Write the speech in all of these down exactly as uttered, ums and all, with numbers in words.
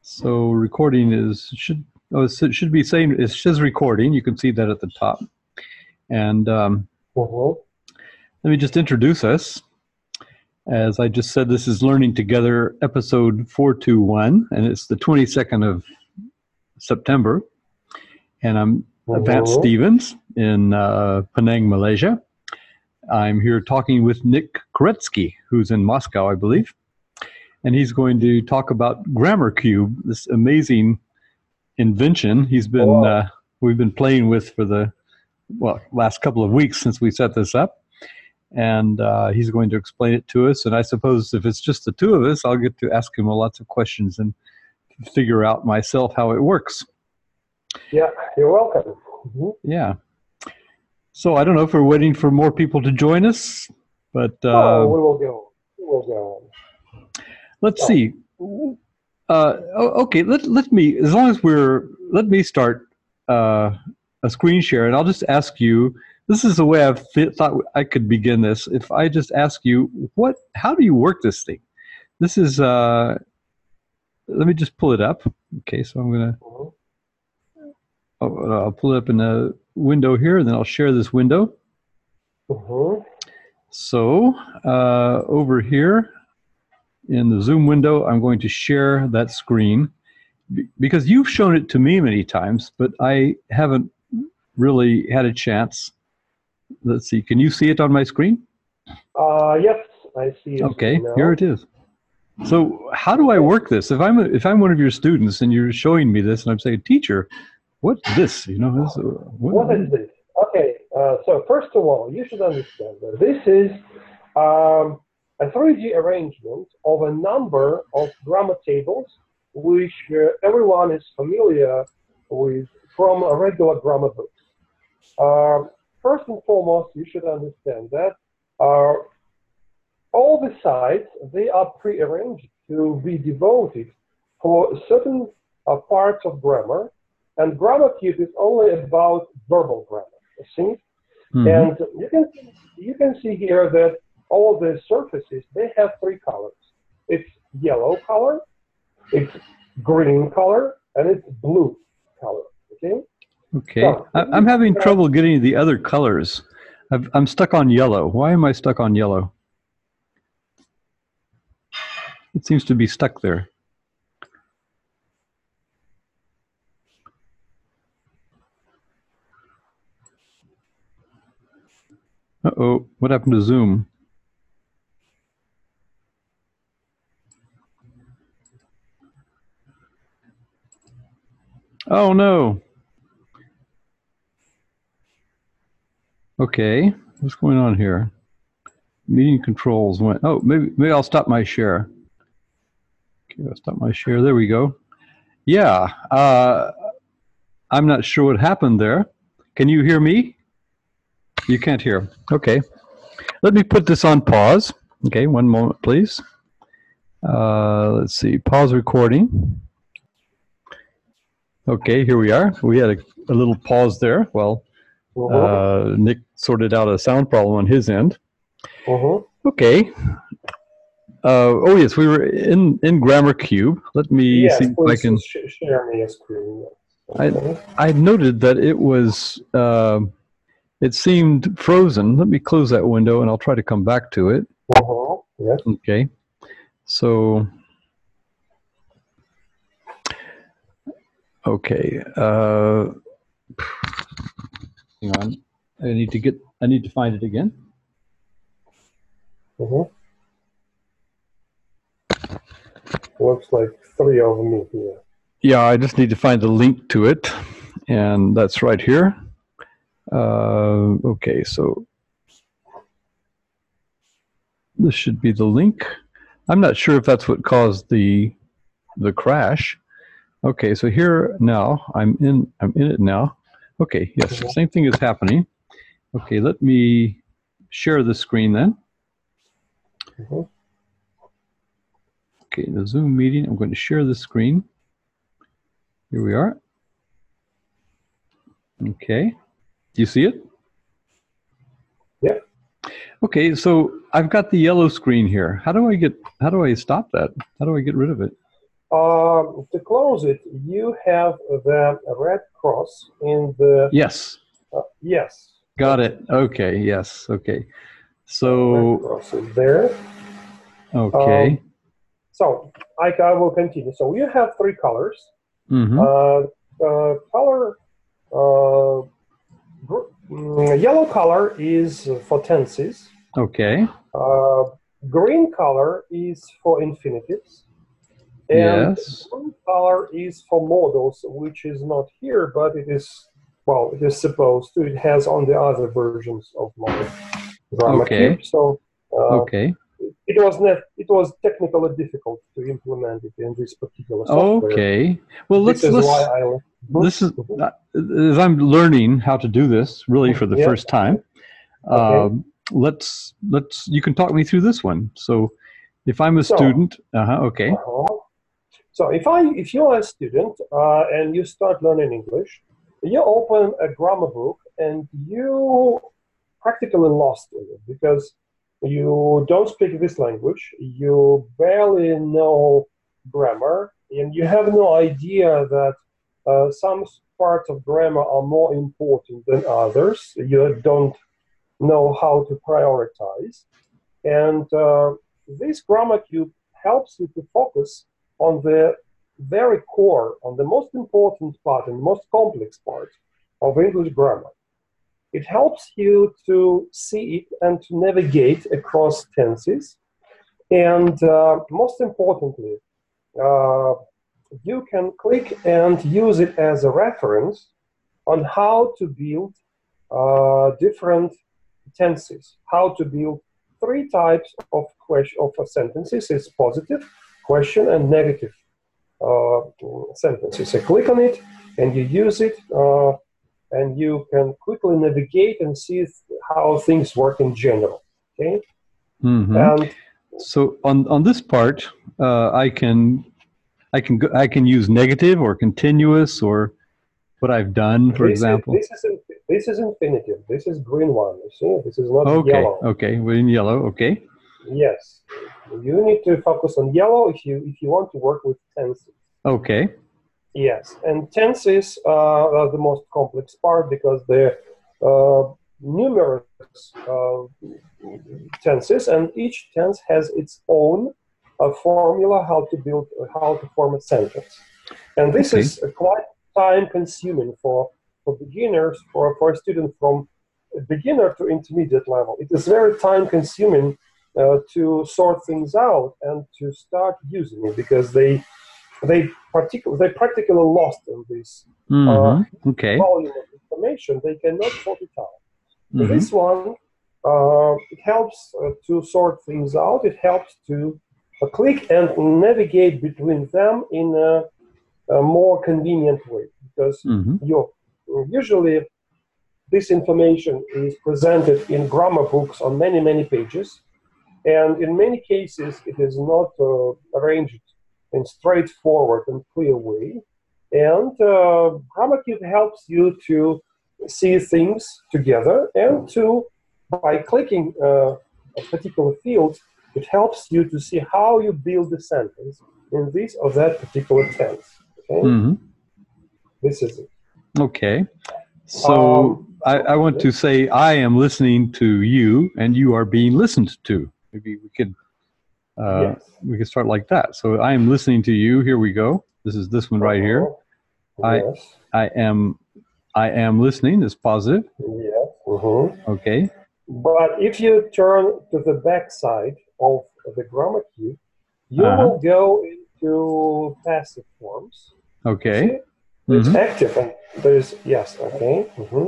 So recording is, should, oh, it should be saying, it says recording. You can see that at the top. And um, Uh-huh. let me just introduce us. As I just said, this is Learning Together, episode four two one, and it's the twenty-second of September. And I'm Vance Uh-huh. Stevens in uh, Penang, Malaysia. I'm here talking with Nick Koretsky, who's in Moscow, I believe. And he's going to talk about GrammarCube, this amazing invention he's been Wow. uh, we've been playing with for the well last couple of weeks since we set this up. And uh, he's going to explain it to us. And I suppose if it's just the two of us, I'll get to ask him lots of questions and figure out myself how it works. Yeah, you're welcome. Mm-hmm. Yeah. So I don't know if we're waiting for more people to join us, but uh, oh, we will go. We will go. let's Oh. see. Uh, okay, let let me as long as we're let me start uh, a screen share, and I'll just ask you. This is the way I've th thought I could begin this. If I just ask you, what, how do you work this thing? This is. Uh, let me just pull it up. Okay, so I'm gonna. Mm-hmm. I'll, I'll pull it up in a window here, and then I'll share this window. Mm-hmm. So uh, over here in the Zoom window, I'm going to share that screen because you've shown it to me many times, but I haven't really had a chance. Let's see. Can you see it on my screen? Uh, yes, I see it. Okay, now. here it is. So how do I work this? If I'm a, if I'm one of your students and you're showing me this, and I'm saying, "Teacher, what's this?" You know, this, what, what is this? Okay, uh, so first of all, you should understand that this is um, a three D arrangement of a number of grammar tables, which uh, everyone is familiar with from a regular grammar books. Um, first and foremost, you should understand that uh, all the sites, they are prearranged to be devoted for certain uh, parts of grammar, and GrammarCube is only about verbal grammar, you see? Mm-hmm. And you can, you can see here that all the surfaces, they have three colors. It's yellow color, it's green color, and it's blue color, okay? Okay, so, I'm having trouble getting the other colors. I've, I'm stuck on yellow. Why am I stuck on yellow? It seems to be stuck there. Uh-oh, what happened to Zoom? Oh no. Okay, what's going on here? Meeting controls went, oh, maybe, maybe I'll stop my share. Okay, I'll stop my share, there we go. Yeah, uh, I'm not sure what happened there. Can you hear me? You can't hear, okay. Let me put this on pause. Okay, one moment, please. Uh, let's see, pause recording. Okay, here we are. We had a, a little pause there. Well, uh, Nick sorted out a sound problem on his end. Uh-huh. Okay. Uh, oh yes, we were in in GrammarCube. Let me yes, see if I can sh share me a screen. Okay. I I noted that it was uh, it seemed frozen. Let me close that window and I'll try to come back to it. Uh-huh. Yes. Okay. So. Okay. Uh, hang on. I need to get. I need to find it again. Mm-hmm. Looks like three of me here. Yeah, I just need to find the link to it, and that's right here. Uh, okay, so this should be the link. I'm not sure if that's what caused the the crash. Okay, so here now I'm in. I'm in it now. Okay, yes, the same thing is happening. Okay, let me share the screen then. Mm-hmm. Okay, the Zoom meeting, I'm going to share the screen. Here we are. Okay, do you see it? Yeah. Okay, so I've got the yellow screen here. How do I get, how do I stop that? How do I get rid of it? Um, to close it, you have the red cross in the, Yes. uh, yes. Got it. Okay. Yes. Okay. Red So, cross is there. okay. Um, so I, I will continue. So you have three colors. Mm-hmm. Uh, uh, color, uh, mm, yellow color is for tenses. Okay. Uh, green color is for infinitives. And Yes. blue color is for modals, which is not here, but it is, well, it is supposed to. It has on the other versions of my Grammar Okay. Cube. So uh, Okay. it was not, it was technically difficult to implement it in this particular software. Okay. Well, let's This is let's. why I. This is uh, as I'm learning how to do this really for the Yeah. first time. Okay. Um, let's let's. You can talk me through this one. So, if I'm a So, student, uh-huh, okay. Uh-huh. So if I, if you are a student uh, and you start learning English, you open a grammar book and you practically lost in it because you don't speak this language, you barely know grammar, and you have no idea that uh, some parts of grammar are more important than others. You don't know how to prioritize. And uh, this Grammar Cube helps you to focus on the very core, on the most important part and most complex part of English grammar. It helps you to see it and to navigate across tenses. And uh, most importantly, uh, you can click and use it as a reference on how to build uh, different tenses, how to build three types of question of sentences: is positive, question, and negative uh, sentences. So click on it, and you use it, uh, and you can quickly navigate and see how things work in general. Okay. Mm-hmm. And so on on this part, uh, I can I can go, I can use negative or continuous or what I've done, for this example. Is, this is this is infinitive. This is green one. You see, this is not okay. yellow. Okay. We're in yellow. Okay. Yes, you need to focus on yellow if you if you want to work with tenses. Okay. Yes, and tenses uh, are the most complex part because they're uh, numerous uh, tenses, and each tense has its own uh, formula how to build, uh, how to form a sentence. And this okay. is uh, quite time-consuming for for beginners, for for a student from beginner to intermediate level. It is very time-consuming uh, to sort things out and to start using it because they. They, particu- they practically lost in this mm-hmm. uh, okay. volume of information. They cannot sort it out. Mm-hmm. This one, uh, it helps uh, to sort things out. It helps to uh, click and navigate between them in a, a more convenient way because mm-hmm. you usually this information is presented in grammar books on many, many pages. And in many cases, it is not uh, arranged in straightforward and clear way. And uh, Grammar Cube helps you to see things together and to, by clicking uh, a particular field, it helps you to see how you build a sentence in this or that particular tense. Okay? Mm-hmm. This is it. Okay. So um, I, I want to say I am listening to you and you are being listened to. Maybe we could Uh, yes. we can start like that. So I am listening to you. Here we go. This is this one right uh-huh. here. Yes. I I am I am listening is positive. Yes. Uh-huh. Okay. But if you turn to the back side of the Grammar Cube, you uh-huh. will go into passive forms. Okay. See? It's mm-hmm. active and there's yes. Okay. Mm-hmm.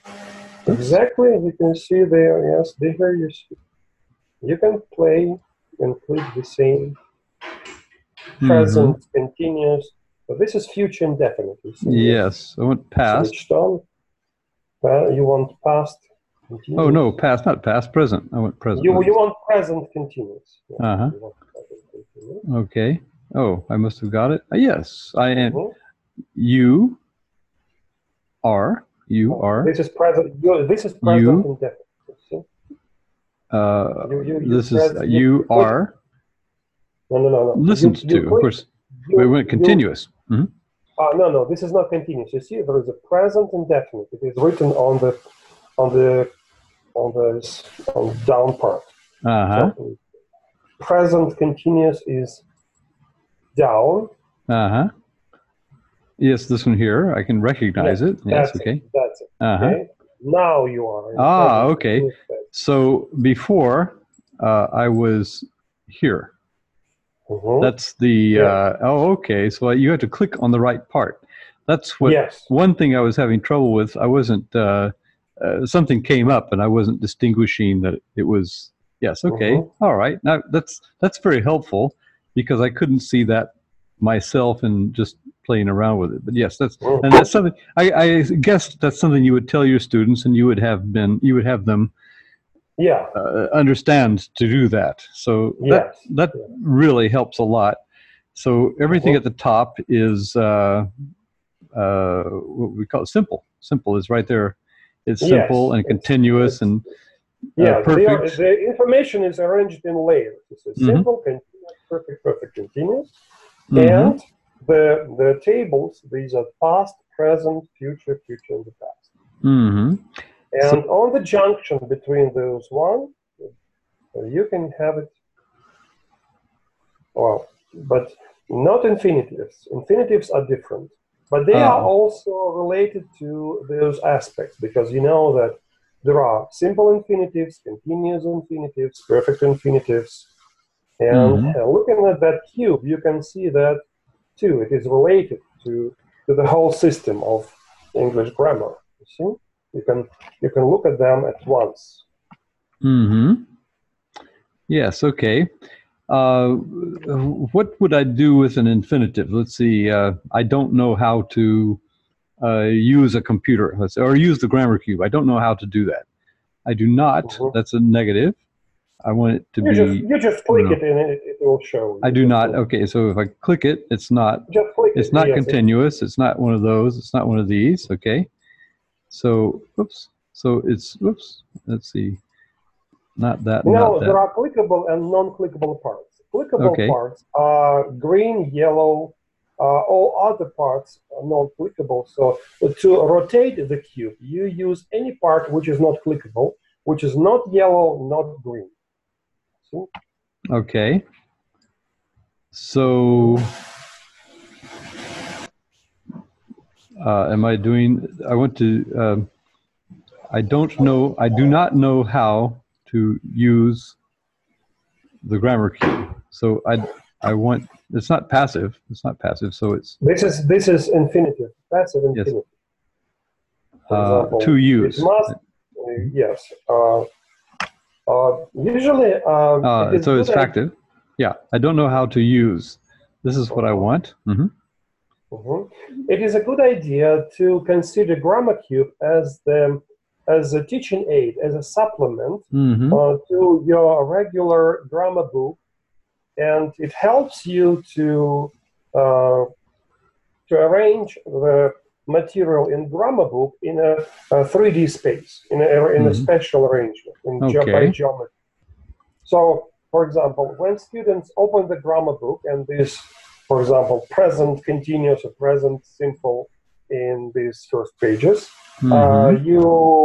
Exactly. You can see there. Yes. There you see. You can play and click the same present, mm-hmm. continuous. But this is future indefinite. You see? Yes. I want past. Switched on. Well, you want past. Continuous. Oh no, past, not past, present. I want present. You you want present continuous. Yes, uh-huh. you want present continuous. Okay. Oh, I must have got it. Uh, yes, I am. Mm-hmm. You are. You oh, are. This is present. You, this is present you, indefinite. See? Uh, you, you, this you is press, you, you are. No, no, no, no. Listened you, you to, click, of course. you, we went you, continuous. Mm-hmm. uh, no, no, this is not continuous. You see, there is a present indefinite. It is written on the on the on the on the down part. Uh-huh. So present continuous is down. Uh-huh. Yes, this one here, I can recognize Yes, it. Yes, that's okay. it. That's it. Uh-huh. Okay. Now you are. In Ah, present okay. continuous tense. So before uh, I was here. Mhm. That's the, Yeah. uh, oh, okay. So you had to click on the right part. That's what, Yes. one thing I was having trouble with. I wasn't, uh, uh, something came up and I wasn't distinguishing that it was, yes, okay. Mhm. All right. Now that's, that's very helpful because I couldn't see that myself and just playing around with it. But yes, that's, Mhm. and that's something, I, I guess that's something you would tell your students and you would have been, you would have them Yeah. uh, understand to do that. So that Yes. that Yeah. really helps a lot. So everything Mhm. at the top is uh, uh, what we call simple. Simple is right there. It's simple Yes. and It's, continuous it's, and uh, yeah. They are, perfect. the information is arranged in layers. It's a Mm-hmm. simple, continuous, perfect, perfect, continuous, Mm-hmm. and the the tables. These are past, present, future, future, and the past. Mm-hmm. And So, on the junction between those one, you can have it. Well, but not infinitives. Infinitives are different, but they are oh. also related to those aspects because you know that there are simple infinitives, continuous infinitives, perfect infinitives, and Mm-hmm. uh, looking at that cube, you can see that too. It is related to to the whole system of English grammar. You see, you can you can look at them at once. Mm-hmm. Yes. Okay. Uh, what would I do with an infinitive? Let's see. Uh, I don't know how to uh, use a computer, let's say, or use the grammar cube. I don't know how to do that. I do not. Mhm. That's a negative. I want it to You just be. you just Oh, click no. it and it, it will show. I You do just not. click. Okay, so if I click it, it's not. Just click It's it. not Yes. It, continuous. It's not one of those. It's not one of these. Okay. So, oops. So it's. Oops. Let's see. Not that. you Not know, there that. are clickable and non-clickable parts. Clickable Okay. parts are green, yellow. Uh, all other parts are non-clickable. So to rotate the cube, you use any part which is not clickable, which is not yellow, not green. See? Okay. So, uh, am I doing? I want to. Um, I don't know. I do not know how to use the grammar cube. So I I want. It's not passive. It's not passive. So it's This is this is infinitive, passive yes. infinitive. For Uh, example, to it use. must. Uh, yes. Uh, uh, usually, um, it Uh, is so good. it's factive. Yeah. I don't know how to use. This is what I Uh-huh. want. Mm-hmm. Mhm. It is a good idea to consider Grammar Cube as the as a teaching aid, as a supplement Mm-hmm. uh, to your regular grammar book, and it helps you to uh, to arrange the material in grammar book in a, a three D space, in a in a Mm-hmm. special arrangement, in ge- by Okay. geometry. So, for example, when students open the grammar book and this, for example, present continuous or present simple in these first pages, uh, Mm-hmm. you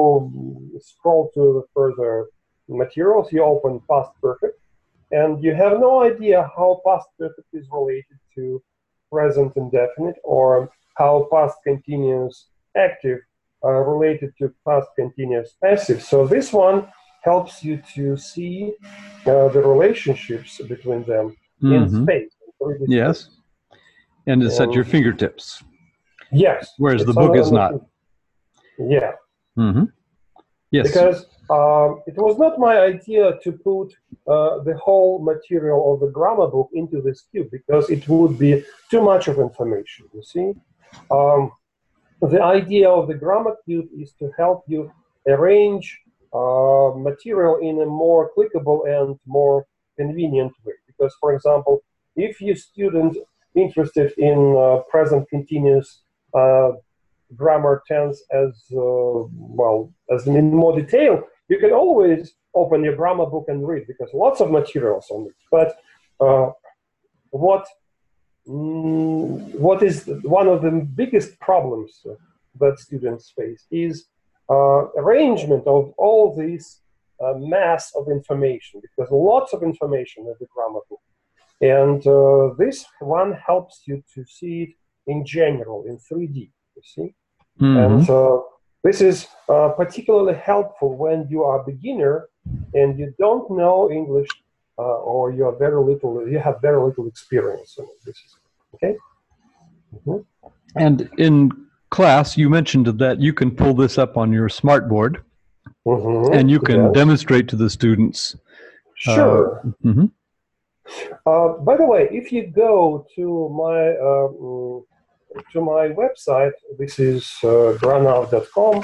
scroll to the further materials, you open past perfect, and you have no idea how past perfect is related to present indefinite or how past continuous active are related to past continuous passive. So this one helps you to see uh, the relationships between them in Mm-hmm. space. in three D Yes. space. And it's at your And fingertips, yes, whereas the it's book on, is on not. the, yeah, Mm-hmm. Yes. because um, it was not my idea to put uh, the whole material of the grammar book into this cube because it would be too much of information, you see. Um, the idea of the grammar cube is to help you arrange uh, material in a more clickable and more convenient way. Because, for example, if you student interested in uh, present continuous uh, grammar tense as uh, well as in more detail, you can always open your grammar book and read because lots of materials on it. But uh, what mm, what is one of the biggest problems that students face is uh, arrangement of all these uh, mass of information, because lots of information in the grammar book. And uh, this one helps you to see it in general, in three D, you see? Mm-hmm. And uh, this is uh, particularly helpful when you are a beginner and you don't know English, uh, or you are very little, you have very little experience in this. Okay. Mm-hmm. And in class, you mentioned that you can pull this up on your smartboard, mm-hmm. and you can yes. demonstrate to the students. Sure. Uh, mm-hmm. uh, by the way, if you go to my uh, to my website, this is uh, granow dot com.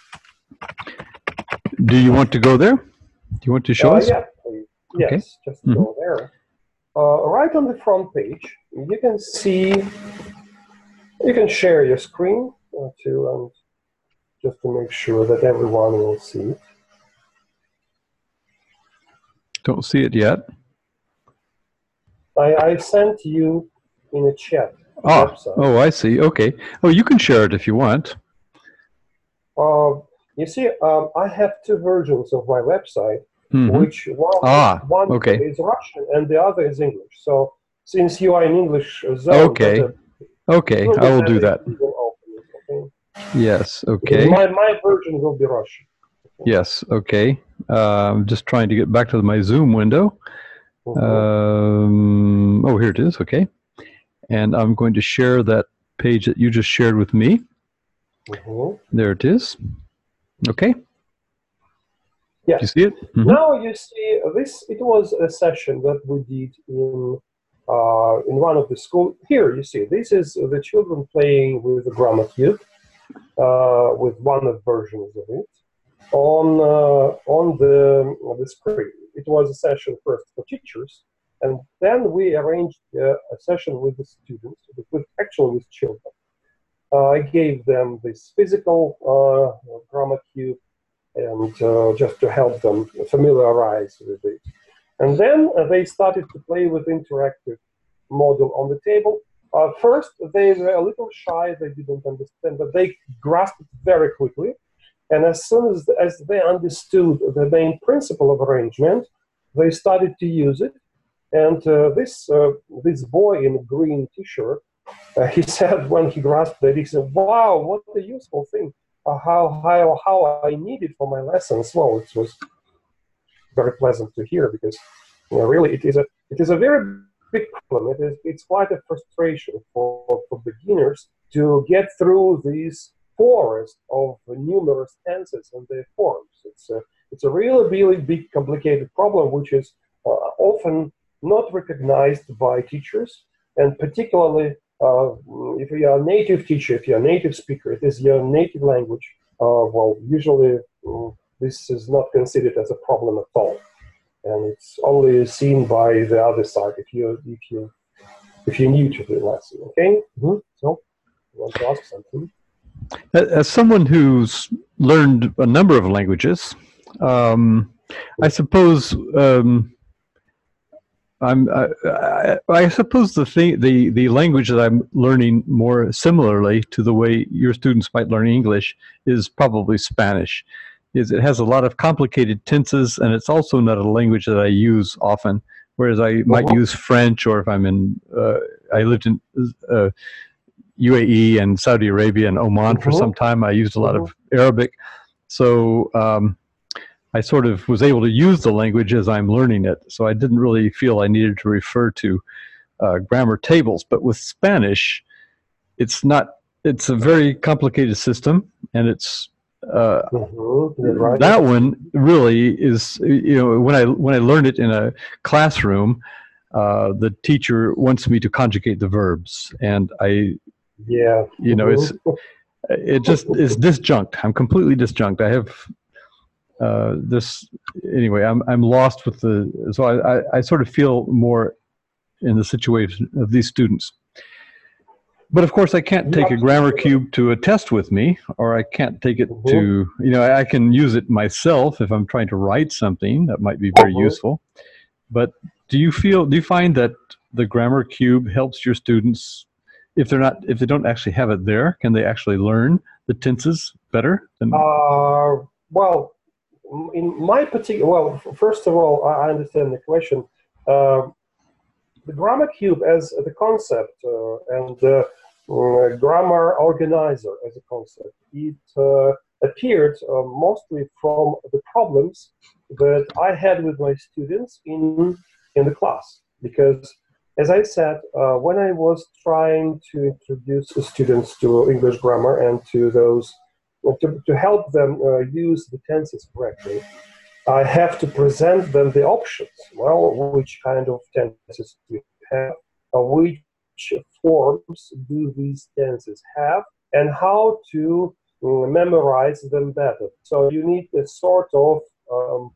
Do you want to go there? Do you want to show uh, us? Yeah, please. Yes, okay. just mm-hmm. go there. Uh, right on the front page, you can see, you can share your screen uh, to, um, just to make sure that everyone will see it. Don't see it yet. I, I sent you in a chat. Ah, website. Oh, I see. Okay. Oh, you can share it if you want. Uh, you see, um, I have two versions of my website, mm-hmm. which one, ah, one okay. is Russian and the other is English. So since you are in English zone, okay, the, okay, I will do that. Will open it, okay? Yes, okay. My my version will be Russian. Okay. Yes, okay. Uh, I'm just trying to get back to my Zoom window. Mm-hmm. um, oh, here it is. Okay. And I'm going to share that page that you just shared with me. Mm-hmm. There it is. Okay. Yes. You see it? Mm-hmm. Now you see this. It was a session that we did in uh, in one of the school. Here you see this is the children playing with the grammar cube, uh, with one of versions of it on uh, on the on the screen. It was a session first for teachers. And then we arranged uh, a session with the students, with actually with children. Uh, I gave them this physical uh, grammar cube, and uh, just to help them familiarize with it. And then uh, they started to play with interactive model on the table. Uh, first, they were a little shy; they didn't understand, but they grasped it very quickly. And as soon as as they understood the main principle of arrangement, they started to use it. And uh, this uh, this boy in a green T-shirt, uh, he said when he grasped it, he said, "Wow, what a useful thing! Uh, how how how I need it for my lessons." Well, it was very pleasant to hear, because you know, really it is a it is a very big problem. It is it's quite a frustration for for beginners to get through these forest of numerous tenses and their forms. It's a it's a really really big complicated problem, which is uh, often not recognized by teachers, and particularly uh, if you are a native teacher, if you're a native speaker, it is your native language, uh, well, usually um, this is not considered as a problem at all. And it's only seen by the other side if you if you if you're new to the lesson, okay? Mm-hmm. So you want to ask something? As someone who's learned a number of languages, um, I suppose um, I'm, I, I, I suppose the thing, the, the language that I'm learning more similarly to the way your students might learn English is probably Spanish. Is it has a lot of complicated tenses, and it's also not a language that I use often, whereas I might use French, or if I'm in, uh, I lived in uh, U A E and Saudi Arabia and Oman for some time, I used a lot of Arabic. So um, I sort of was able to use the language as I'm learning it. So I didn't really feel I needed to refer to uh, grammar tables. But with Spanish, it's not, it's a very complicated system, and it's, uh, mm-hmm. right. That one really is, you know, when I, when I learned it in a classroom, uh, the teacher wants me to conjugate the verbs, and I, yeah, you know, it's, it just is disjunct. I'm completely disjunct. I have uh, this, anyway, I'm, I'm lost with the, so I, I, I sort of feel more in the situation of these students. But of course, I can't take a grammar cube to a test with me, or I can't take it mm-hmm. to, you know, I can use it myself if I'm trying to write something that might be very mm-hmm. useful. But do you feel, do you find that the grammar cube helps your students, if they're not, if they don't actually have it there, can they actually learn the tenses better than? Uh, well, in my particular, well, first of all, I understand the question. Uh, the grammar cube as the concept uh, and the uh, grammar organizer as a concept, it uh, appeared uh, mostly from the problems that I had with my students in in the class. Because, as I said, uh, when I was trying to introduce the students to English grammar and to those to, to help them uh, use the tenses correctly, I have to present them the options. Well, which kind of tenses we have, uh, which forms do these tenses have, and how to uh, memorize them better. So you need a sort of um,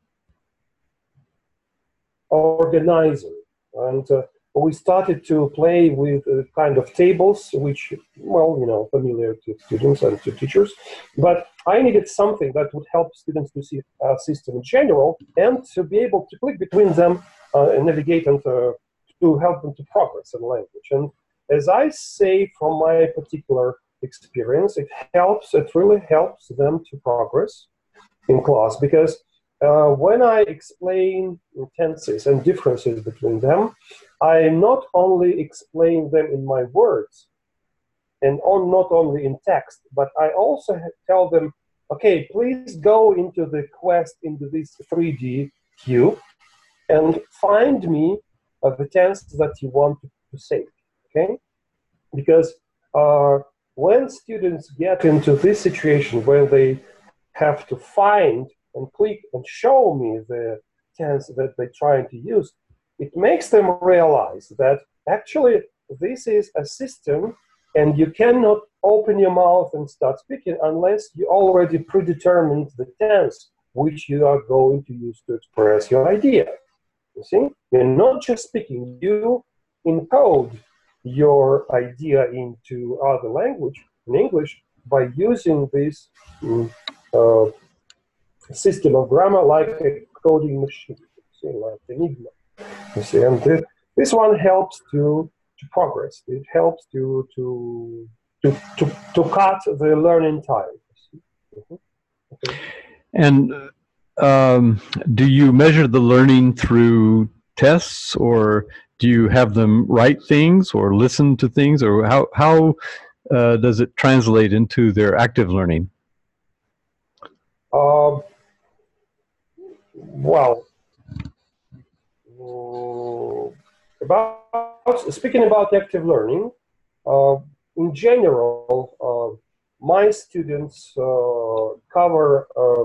organizer. And uh, we started to play with uh, kind of tables, which, well, you know, familiar to students and to teachers. But I needed something that would help students to see a system in general and to be able to click between them uh, and navigate and uh, to help them to progress in language. And as I say from my particular experience, it helps, it really helps them to progress in class, because Uh, when I explain tenses and differences between them, I not only explain them in my words and on, not only in text, but I also tell them, okay, please go into the quest, into this three D cube and find me uh, the tense that you want to say, okay? Because uh, when students get into this situation where they have to find and click and show me the tense that they're trying to use, it makes them realize that actually this is a system and you cannot open your mouth and start speaking unless you already predetermined the tense which you are going to use to express your idea. You see? You're not just speaking, you encode your idea into other language, in English, by using this um, uh, system of grammar like a coding machine, see, like Enigma. You see, and this, this one helps to to progress. It helps to to to to, to cut the learning time. Mm-hmm. Okay. And um, do you measure the learning through tests, or do you have them write things or listen to things, or how how uh, does it translate into their active learning? Uh, well, uh, about speaking about active learning, uh, in general, uh, my students uh, cover uh,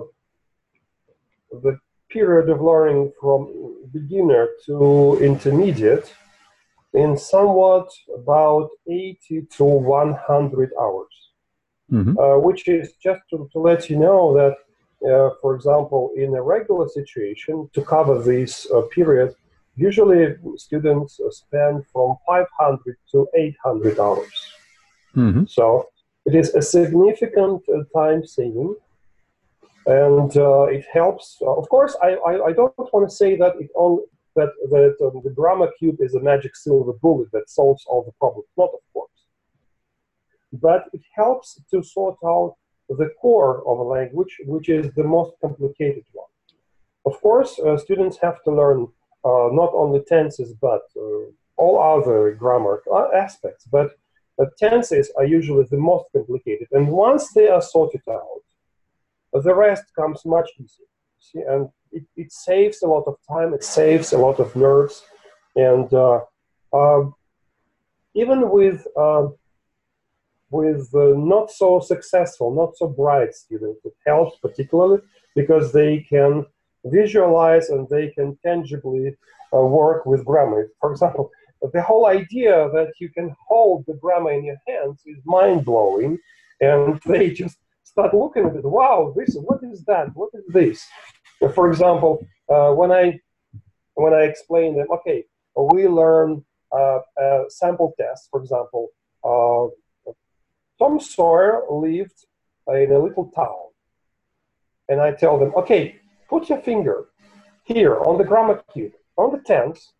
the period of learning from beginner to intermediate in somewhat about eighty to one hundred hours, mm-hmm. uh, which is just to, to let you know that, uh, for example, in a regular situation, to cover this uh, period, usually students spend from five hundred to eight hundred hours. Mm-hmm. So it is a significant uh, time saving. And uh, it helps. Uh, of course, I, I, I don't want to say that it only that that um, the grammar cube is a magic silver bullet that solves all the problems. Not, of course. But it helps to sort out the core of a language, which is the most complicated one. Of course, uh, students have to learn uh, not only tenses but uh, all other grammar aspects. But uh, tenses are usually the most complicated, and once they are sorted out, the rest comes much easier. See? And it, it saves a lot of time, it saves a lot of nerves, and uh, uh, even with uh, with uh, not so successful, not so bright students, it helps particularly because they can visualize and they can tangibly uh, work with grammar. For example, the whole idea that you can hold the grammar in your hands is mind-blowing, and they just start looking at it. Wow, this, what is that? What is this? For example, uh, when I when I explain them, okay, we learn uh, a sample test. For example, uh, Tom Sawyer lived in a little town, and I tell them, okay, put your finger here on the grammar cube, on the tense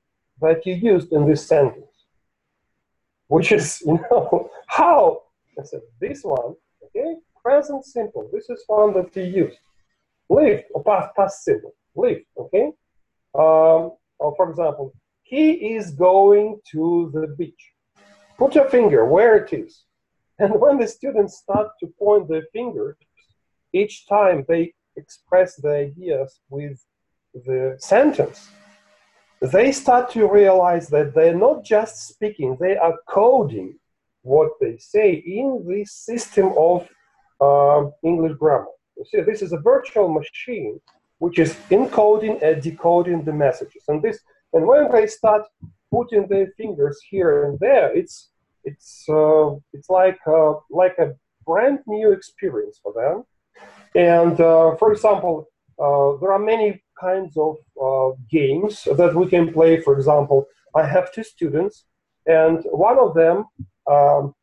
that you used in this sentence, which is, you know, how? I said, this one, okay, present simple. This is one that you used. Lived, or past, past simple. Lived, okay? Um, or for example, he is going to the beach. Put your finger where it is. And when the students start to point their fingers, each time they express the ideas with the sentence, they start to realize that they're not just speaking, they are coding what they say in this system of uh, English grammar. You see, this is a virtual machine which is encoding and decoding the messages. And this, and when they start putting their fingers here and there, it's it's uh, it's like uh, like a brand new experience for them. And uh, for example, uh, there are many kinds of uh, games that we can play. For example, I have two students, and one of them um,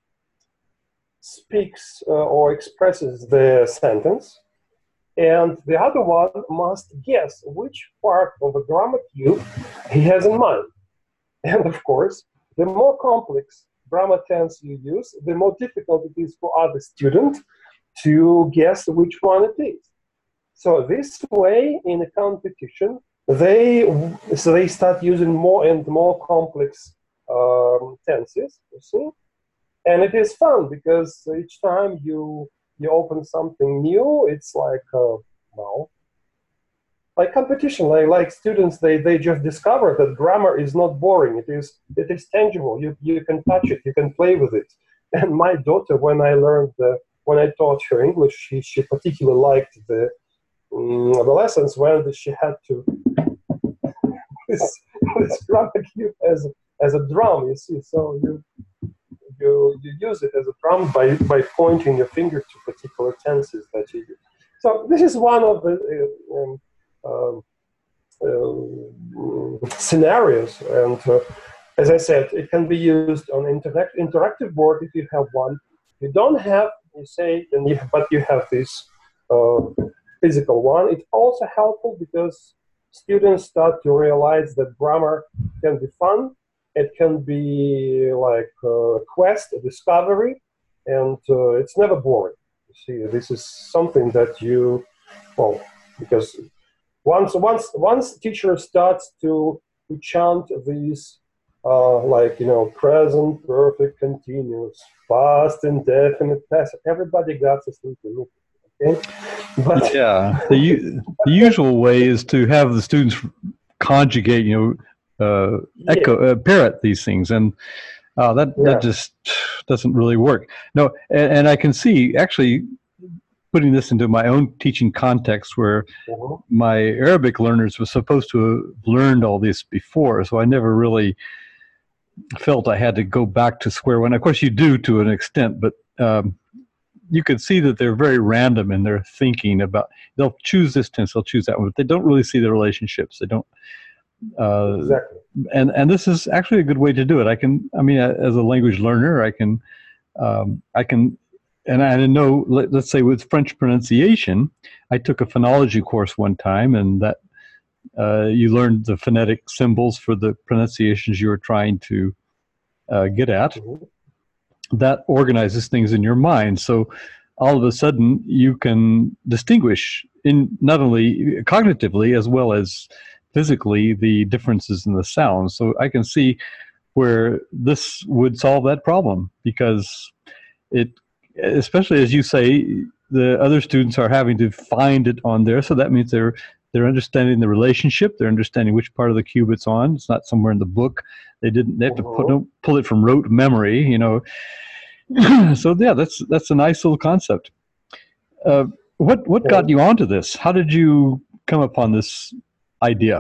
speaks uh, or expresses the sentence, and the other one must guess which part of the grammar cube he has in mind. And of course, the more complex grammar tense you use, the more difficult it is for other students to guess which one it is. So this way, in a competition, they so they start using more and more complex um, tenses, you see, and it is fun because each time you you open something new, it's like uh, well, like competition. Like like students, they they just discover that grammar is not boring. It is it is tangible. You you can touch it. You can play with it. And my daughter, when I learned the when I taught her English, she she particularly liked the um, the lessons when she had to this this grammar cube as as a drum. You see, so you. You, you use it as a drum by, by pointing your finger to particular tenses that you use. So this is one of the uh, um, um, uh, scenarios. And uh, as I said, it can be used on interact interactive board if you have one. You don't have, you say, and you, but you have this uh, physical one. It's also helpful because students start to realize that grammar can be fun. It can be like a quest, a discovery, and uh, it's never boring. You see, this is something that you, well, because once once once teacher starts to, to chant these, uh, like, you know, present, perfect, continuous, past, indefinite, past, everybody got to sleep in it. Okay, but yeah, the u- the usual way is to have the students conjugate, you know. Uh, echo, uh, parrot these things, and uh, that yeah. that just doesn't really work. No, and, and I can see actually putting this into my own teaching context, where mm-hmm. my Arabic learners were supposed to have learned all this before, so I never really felt I had to go back to square one. Of course, you do to an extent, but um, you could see that they're very random in their thinking about. They'll choose this tense, they'll choose that one, but they don't really see the relationships. They don't. Uh, exactly. And and this is actually a good way to do it. I can, I mean, as a language learner, I can, um, I can, and I know. Let, let's say with French pronunciation, I took a phonology course one time, and that uh, you learned the phonetic symbols for the pronunciations you were trying to uh, get at. Mm-hmm. That organizes things in your mind. So all of a sudden, you can distinguish in not only cognitively as well as physically the differences in the sounds. So I can see where this would solve that problem, because it, especially as you say, the other students are having to find it on there. So that means they're they're understanding the relationship. They're understanding which part of the cube it's on. It's not somewhere in the book. They didn't. They have to put, pull it from rote memory. You know. So yeah, that's that's a nice little concept. Uh, what what got you onto this? How did you come upon this idea?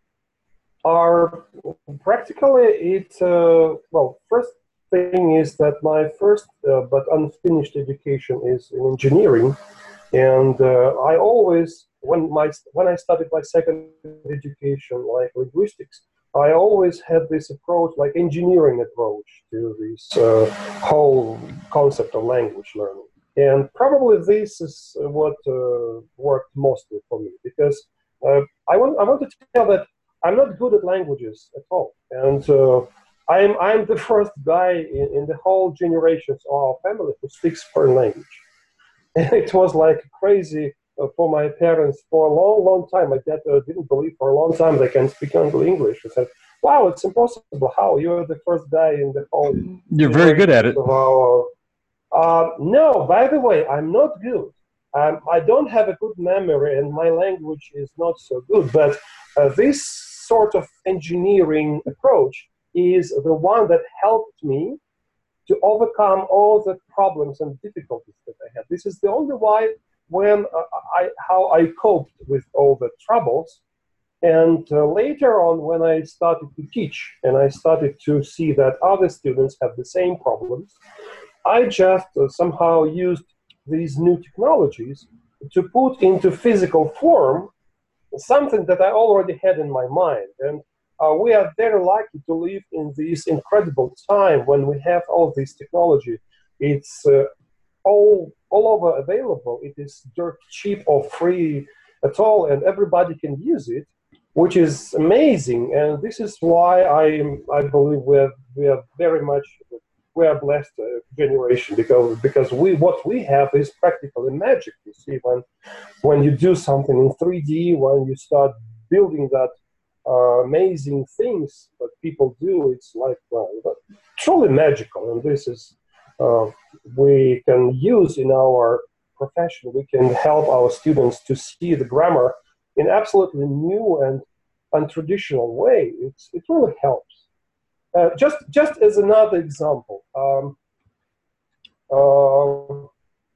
Are practically it uh, well, first thing is that my first uh, but unfinished education is in engineering, and uh, I always when my when I started my second education, like linguistics, I always had this approach, like engineering approach to this uh, whole concept of language learning, and probably this is what uh, worked mostly for me, because uh, I want I want to tell that I'm not good at languages at all, and uh, I'm I'm the first guy in, in the whole generations of our family who speaks foreign language. And it was like crazy uh, for my parents for a long, long time. My dad uh, didn't believe for a long time they can speak English. He said, "Wow, it's impossible. How you're the first guy in the whole You're very good at it. of our." Uh, no, by the way, I'm not good. Um, I don't have a good memory, and my language is not so good. But uh, this sort of engineering approach is the one that helped me to overcome all the problems and difficulties that I had. This is the only way when uh, I how I coped with all the troubles. And uh, later on, when I started to teach and I started to see that other students have the same problems, I just uh, somehow used these new technologies to put into physical form something that I already had in my mind. And uh, we are very lucky to live in this incredible time when we have all this technology. It's uh, all, all over available. It is dirt cheap or free at all, and everybody can use it, which is amazing. And this is why I, I believe we are, we are very much we are blessed uh, generation, because because we what we have is practically magic. You see, when when you do something in three D, when you start building that uh, amazing things that people do, it's like well, truly magical. And this is uh, we can use in our profession. We can help our students to see the grammar in absolutely new and untraditional way. It's it really helps. Uh, just, just as another example, um, uh,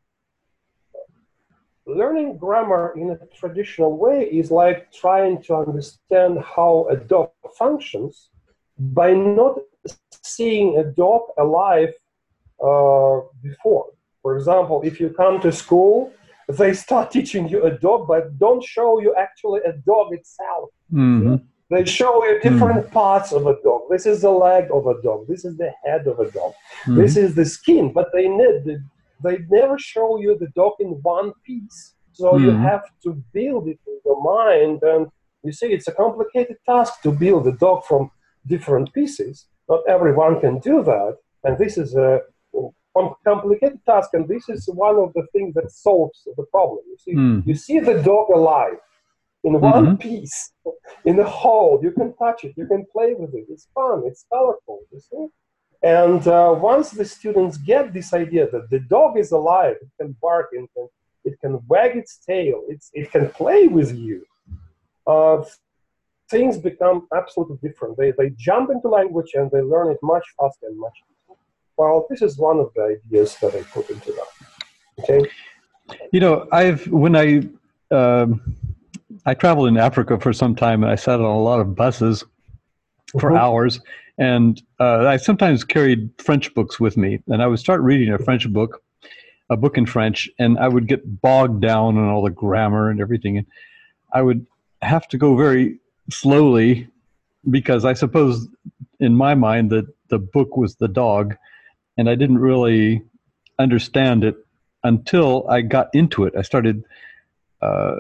learning grammar in a traditional way is like trying to understand how a dog functions by not seeing a dog alive uh, before. For example, if you come to school, they start teaching you a dog, but don't show you actually a dog itself. Mm-hmm. They show you different mm. parts of a dog. This is the leg of a dog. This is the head of a dog. Mm. This is the skin. But they ne- they never show you the dog in one piece. So mm. you have to build it in your mind. And you see, it's a complicated task to build a dog from different pieces. Not everyone can do that. And this is a complicated task. And this is one of the things that solves the problem. You see, mm. you see the dog alive in one mm-hmm. piece, in the whole. You can touch it, you can play with it. It's fun, it's colorful, you see? And uh, once the students get this idea that the dog is alive, it can bark, it can, it can wag its tail, it's, it can play with you, uh, things become absolutely different. They, they jump into language and they learn it much faster and much easier. Well, this is one of the ideas that I put into that, okay? You know, I've, when I, um, I traveled in Africa for some time, and I sat on a lot of buses for mm-hmm. hours. And uh, I sometimes carried French books with me, and I would start reading a French book, a book in French, and I would get bogged down on all the grammar and everything. And I would have to go very slowly because I suppose in my mind that the book was the dog, and I didn't really understand it until I got into it. I started. Uh,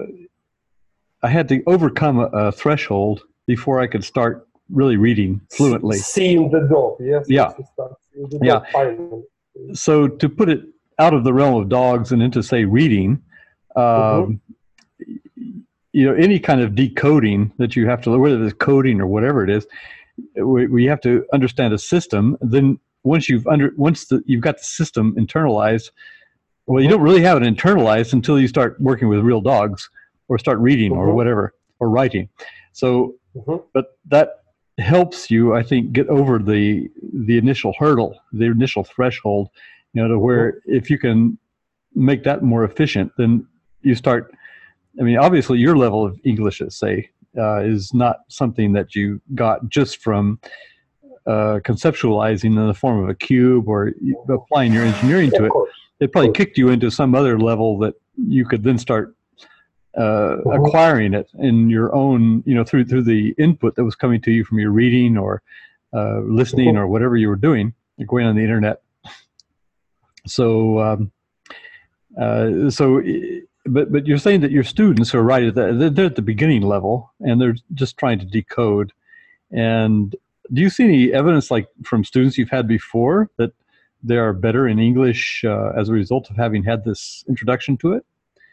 I had to overcome a, a threshold before I could start really reading fluently. Seeing the dog, yes. Yeah. The yeah. Dog finally. So to put it out of the realm of dogs and into, say, reading, um, mm-hmm. you know, any kind of decoding that you have to, whether it's coding or whatever it is, we, we have to understand a system. Then once you've under, once the, you've got the system internalized, well, mm-hmm. you don't really have it internalized until you start working with real dogs, or start reading mm-hmm. or whatever, or writing. So, mm-hmm. but that helps you, I think, get over the the initial hurdle, the initial threshold, you know, to where mm-hmm. if you can make that more efficient, then you start, I mean, obviously your level of English, let's say, uh, is not something that you got just from uh, conceptualizing in the form of a cube or applying your engineering to it. It probably kicked you into some other level that you could then start Uh, mm-hmm. acquiring it in your own, you know, through through the input that was coming to you from your reading or uh, listening mm-hmm. or whatever you were doing, going on the internet. So, um, uh, so but but you're saying that your students are right at the, they're, they're at the beginning level and they're just trying to decode. And do you see any evidence, like from students you've had before, that they are better in English uh, as a result of having had this introduction to it?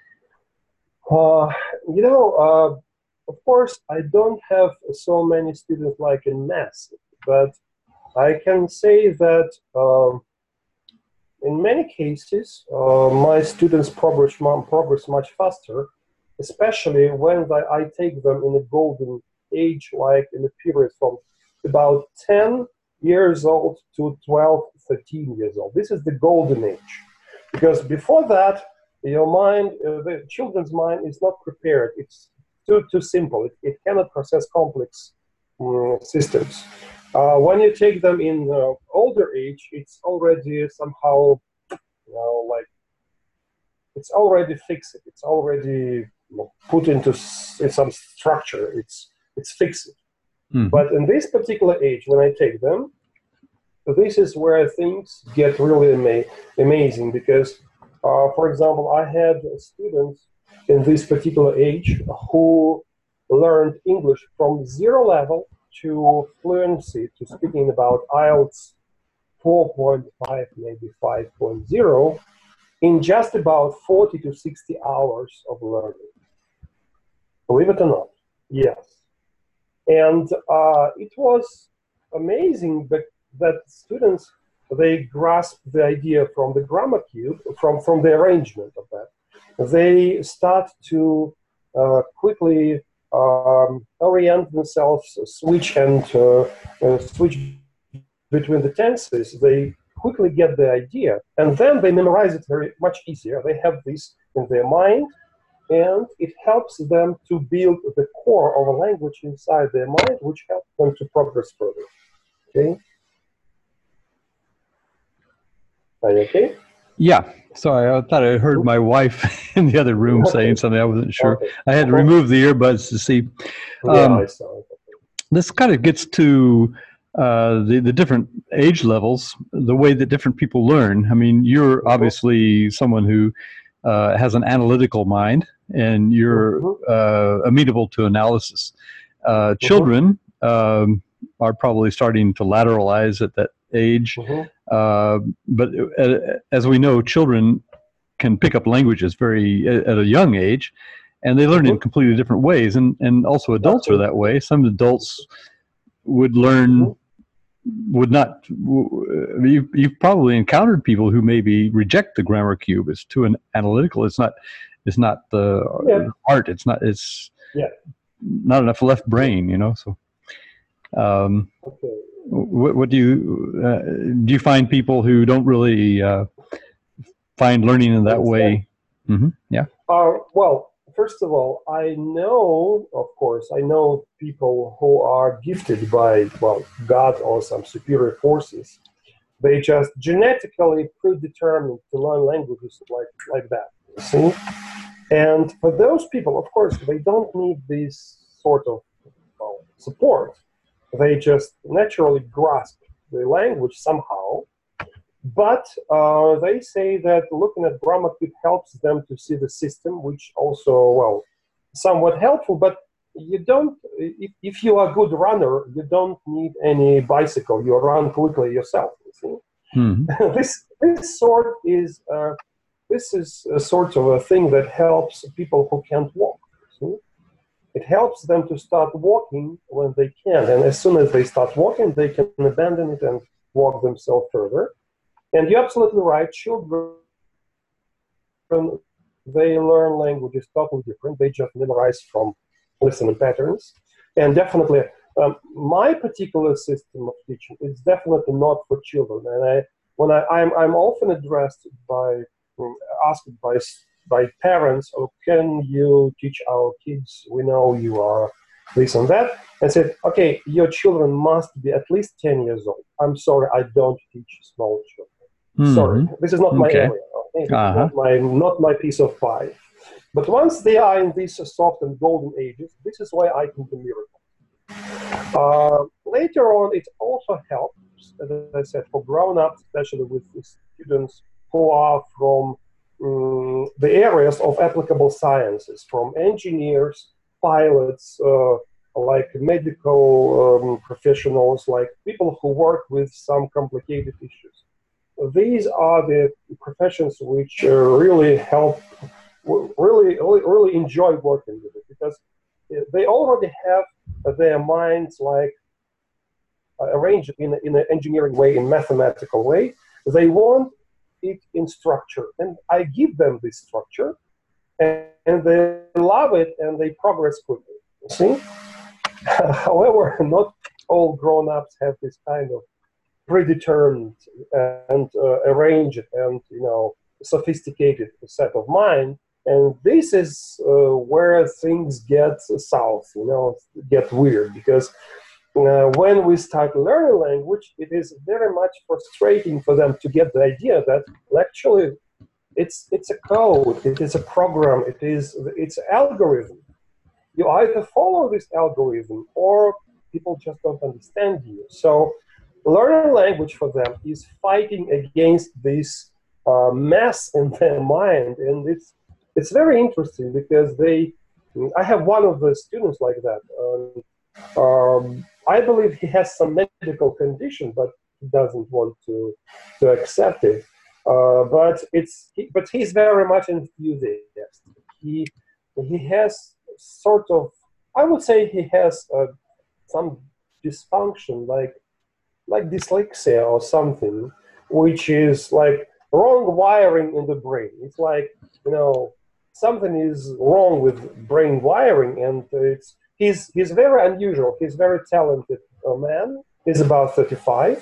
Uh, you know, uh, of course, I don't have so many students like in math, but I can say that um, in many cases, uh, my students progress, progress much faster, especially when I, I take them in a golden age, like in a period from about ten years old to twelve, thirteen years old. This is the golden age, because before that, your mind, uh, the children's mind is not prepared. It's too, too simple. It, it cannot process complex um, systems. Uh, when you take them in uh, older age, it's already somehow, you know, like, it's already fixed. It's already, you know, put into s in some structure. It's, it's fixed. Mm-hmm. But in this particular age, when I take them, this is where things get really ama amazing because, uh, for example, I had students in this particular age who learned English from zero level to fluency, to speaking about I E L T S four point five, maybe five point oh, in just about forty to sixty hours of learning. Believe it or not, yes. And uh, it was amazing that, that students, they grasp the idea from the grammar cube, from, from the arrangement of that. They start to uh, quickly um, orient themselves, switch and uh, uh, switch between the tenses. They quickly get the idea, and then they memorize it very much easier. They have this in their mind, and it helps them to build the core of a language inside their mind, which helps them to progress further. Okay? Are you okay? Yeah. Sorry, I thought I heard my wife in the other room okay. saying something. I wasn't sure. Okay. I had to remove the earbuds to see. Um, yeah, I saw it. This kind of gets to uh, the, the different age levels, the way that different people learn. I mean, you're obviously someone who uh, has an analytical mind, and you're uh, amenable to analysis. Uh, children um, are probably starting to lateralize at that age. Uh, but uh, as we know, children can pick up languages very at a young age, and they learn in completely different ways. And, and also adults are that way. Some adults would learn, would not, you've, you've probably encountered people who maybe reject the grammar cube. It's too an analytical. It's not, it's not the yeah. art. It's not, it's yeah. not enough left brain, you know, so. Um, okay. What, what do you uh, do? You find people who don't really uh, find learning in that way? Mm-hmm. Yeah. Uh, well, first of all, I know, of course, I know people who are gifted by, well, God or some superior forces. They just genetically predetermined to learn languages like like that. You see, and for those people, of course, they don't need this sort of well, support. They just naturally grasp the language somehow, but uh, they say that looking at grammar cube helps them to see the system, which also, well, somewhat helpful, but you don't, if, if you are a good runner, you don't need any bicycle, you run quickly yourself, you see. Mm-hmm. this, this sort is, uh, this is a sort of a thing that helps people who can't walk, you see? It helps them to start walking when they can, and as soon as they start walking, they can abandon it and walk themselves further. And you're absolutely right, children, they learn languages totally different. They just memorize from listening patterns. And definitely, um, my particular system of teaching is definitely not for children. And I, when I, I'm, I'm often addressed by, asked by by parents, or can you teach our kids? We know you are this and that. And said, okay, your children must be at least ten years old. I'm sorry, I don't teach small children. Mm-hmm. Sorry, this is not my okay. area. Okay? This uh-huh. is not my, not my piece of pie. But once they are in these soft and golden ages, this is why I can do miracles. Uh, later on, it also helps, as I said, for grown-ups, especially with the students who are from Um, um, the areas of applicable sciences, from engineers, pilots, uh, like medical um, professionals, like people who work with some complicated issues. These are the professions which uh, really help, really, really, really enjoy working with it, because they already have their minds like uh, arranged in, a, in an engineering way, in mathematical way. They want it in structure, and I give them this structure, and, and they love it, and they progress quickly. You see? However, not all grown-ups have this kind of predetermined and uh, arranged and, you know, sophisticated set of mind, and this is uh, where things get south, you know, get weird, because uh, when we start learning language, it is very much frustrating for them to get the idea that actually it's it's a code, it is a program, it is it's an algorithm. You either follow this algorithm or people just don't understand you. So learning language for them is fighting against this uh, mess in their mind, and it's it's very interesting because they. I have one of the students like that. Um, um, I believe he has some medical condition, but he doesn't want to to accept it. Uh, but it's he, but he's very much enthusiastic. He he has sort of, I would say he has uh, some dysfunction, like like dyslexia or something, which is like wrong wiring in the brain. It's like, you know, something is wrong with brain wiring, and it's he's he's very unusual. He's a very talented uh, man. He's about thirty-five,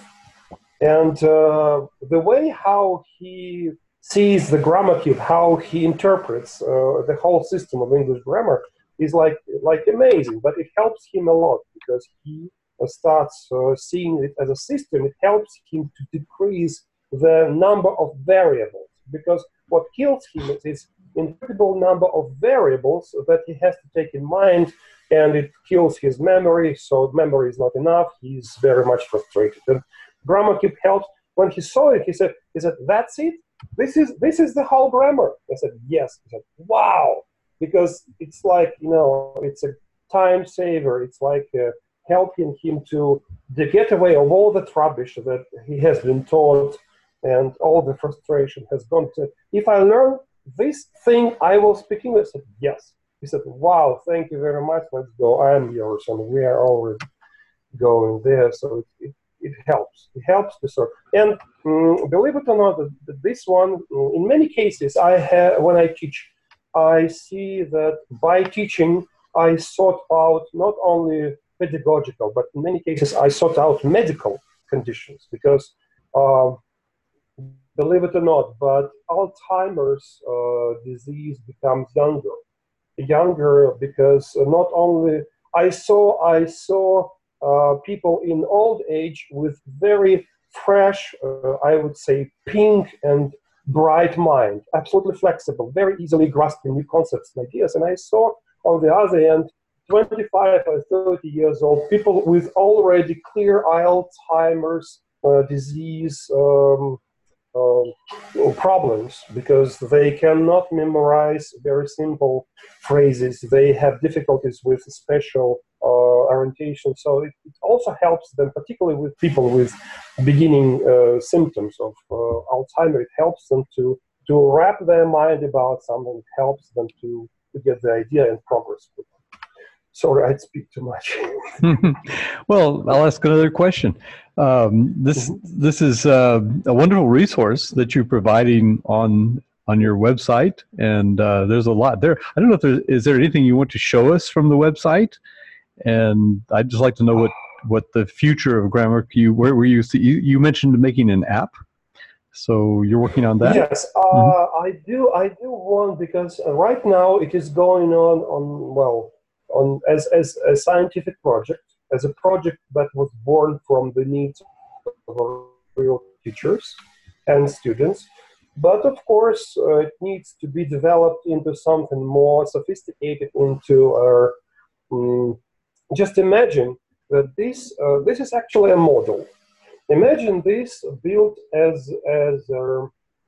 and uh, the way how he sees the grammar cube, how he interprets uh, the whole system of English grammar is like like amazing. But it helps him a lot because he uh, starts uh, seeing it as a system. It helps him to decrease the number of variables, because what kills him is this incredible number of variables that he has to take in mind, and it kills his memory. So memory is not enough. He's very much frustrated. And Grammar Cube helps. When he saw it, he said, "He said that's it. This is this is the whole grammar." I said, "Yes." He said, "Wow," because it's like, you know, it's a time saver. It's like uh, helping him to, to get away of all the rubbish that he has been taught, and all the frustration has gone to. If I learn this thing, I will speak English. I said, "Yes." He said, "Wow, thank you very much. Let's go. I am yours," and we are already going there. So it, it, it helps. It helps to sort. And um, believe it or not, this one, in many cases, I have when I teach, I see that by teaching, I sort out not only pedagogical, but in many cases, I sort out medical conditions, because. Uh, Believe it or not, but Alzheimer's uh, disease becomes younger, younger because not only I saw I saw uh, people in old age with very fresh, uh, I would say, pink and bright mind, absolutely flexible, very easily grasping new concepts and ideas. And I saw on the other end, twenty-five or thirty years old people with already clear Alzheimer's uh, disease. Um, Uh, problems, because they cannot memorize very simple phrases. They have difficulties with special uh, orientation. So it, it also helps them, particularly with people with beginning uh, symptoms of uh, Alzheimer. It helps them to, to wrap their mind about something. It helps them to, to get the idea and progress with it. Sorry, I speak too much. Well, I'll ask another question. Um, this mm-hmm. this is uh, a wonderful resource that you're providing on on your website, and uh, there's a lot there. I don't know if there is there anything you want to show us from the website, and I'd just like to know what what the future of Grammar Cube. Where were you? You, you mentioned making an app, so you're working on that. Yes, uh, mm-hmm. I do. I do want, because uh, right now it is going on on well. On, as, as a scientific project, as a project that was born from the needs of our real teachers and students. But of course, uh, it needs to be developed into something more sophisticated, into our, um, just imagine that this, uh, this is actually a model. Imagine this built as, as a,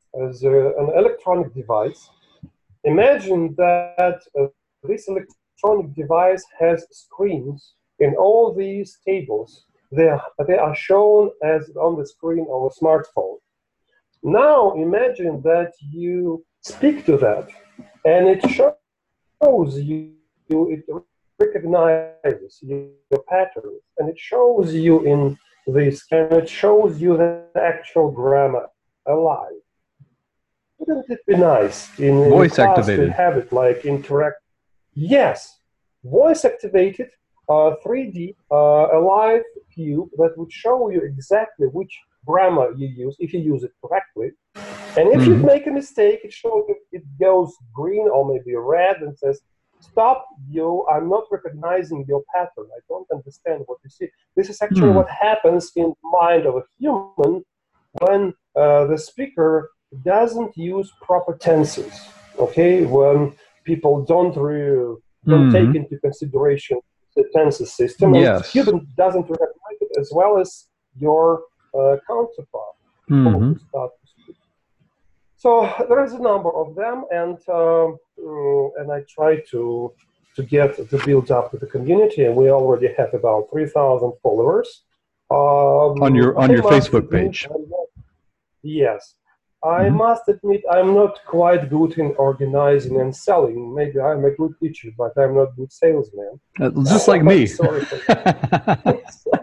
as a, an electronic device. Imagine that uh, this electronic device has screens in all these tables. They are, they are shown as on the screen of a smartphone. Now imagine that you speak to that, and it shows you, it recognizes your patterns, and it shows you in this, and it shows you the actual grammar alive. Wouldn't it be nice in, in Voice class activated. to have it like interact? Yes, voice activated, uh, three D, uh, a live cube that would show you exactly which grammar you use if you use it correctly. And if Mhm. you make a mistake, it shows you, it goes green or maybe red and says, "Stop, you! I'm not recognizing your pattern. I don't understand what you see." This is actually Hmm. what happens in the mind of a human when uh, the speaker doesn't use proper tenses. Okay, when people don't re, don't take Mhm. into consideration the tenses system, and Yes. student doesn't recognize it as well as your uh, counterpart before Mhm. you start to speak. So there is a number of them, and um, mm, and I try to to get to build up the community, and we already have about three thousand followers. Um, On your on I your must Facebook admit, page. I'm not, yes, I Mhm. must admit I'm not quite good in organizing and selling. Maybe I'm a good teacher, but I'm not a good salesman. Uh, Just like I'm me. sorry for that.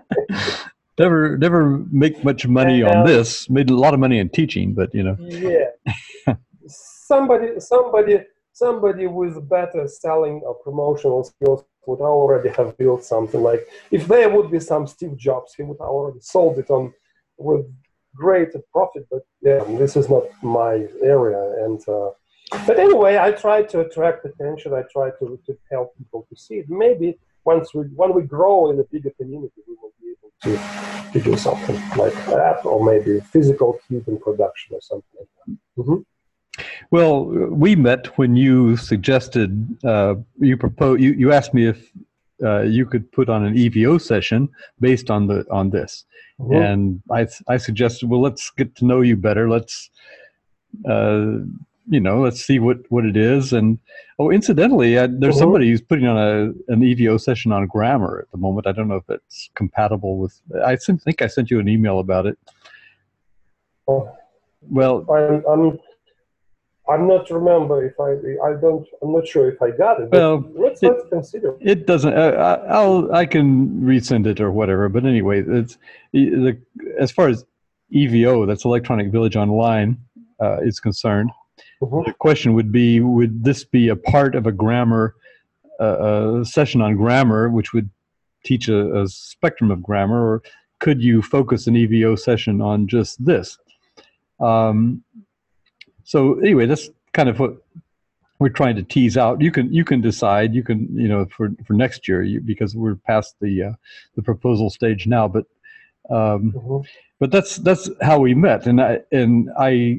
Never never make much money on And this. Made a lot of money in teaching, but you know. yeah, somebody, somebody, somebody with better selling or promotional skills would already have built something. Like if there would be some Steve Jobs, he would already sold it on with great profit. But yeah, this is not my area. And uh, but anyway, I try to attract attention. I try to, to help people to see it. Maybe once we when we grow in a bigger community, we will be able to to do something like that, or maybe physical cube in production or something like that. Mm-hmm. Well, we met when you suggested uh, you propose you, you asked me if uh, you could put on an E V O session based on the on this, Mm-hmm. and I I suggested, well, let's get to know you better. Let's uh, you know let's see what what it is. And oh, incidentally, I, there's Mm-hmm. somebody who's putting on a an E V O session on grammar at the moment. I don't know if it's compatible with. I think I sent you an email about it. Oh, Well, I'm, I'm I'm not remember if I I don't I'm not sure if I got it. But well, let's it, let's consider. It doesn't. Uh, I'll. I can resend it or whatever. But anyway, it's the as far as E V O, that's Electronic Village Online, uh, is concerned. Mm-hmm. The question would be: would this be a part of a grammar uh, a session on grammar, which would teach a, a spectrum of grammar, or could you focus an E V O session on just this? Um, so anyway, that's kind of what we're trying to tease out. You can you can decide. You can you know for, for next year you, because we're past the uh, the proposal stage now. But um, Mm-hmm. but that's that's how we met, and I and I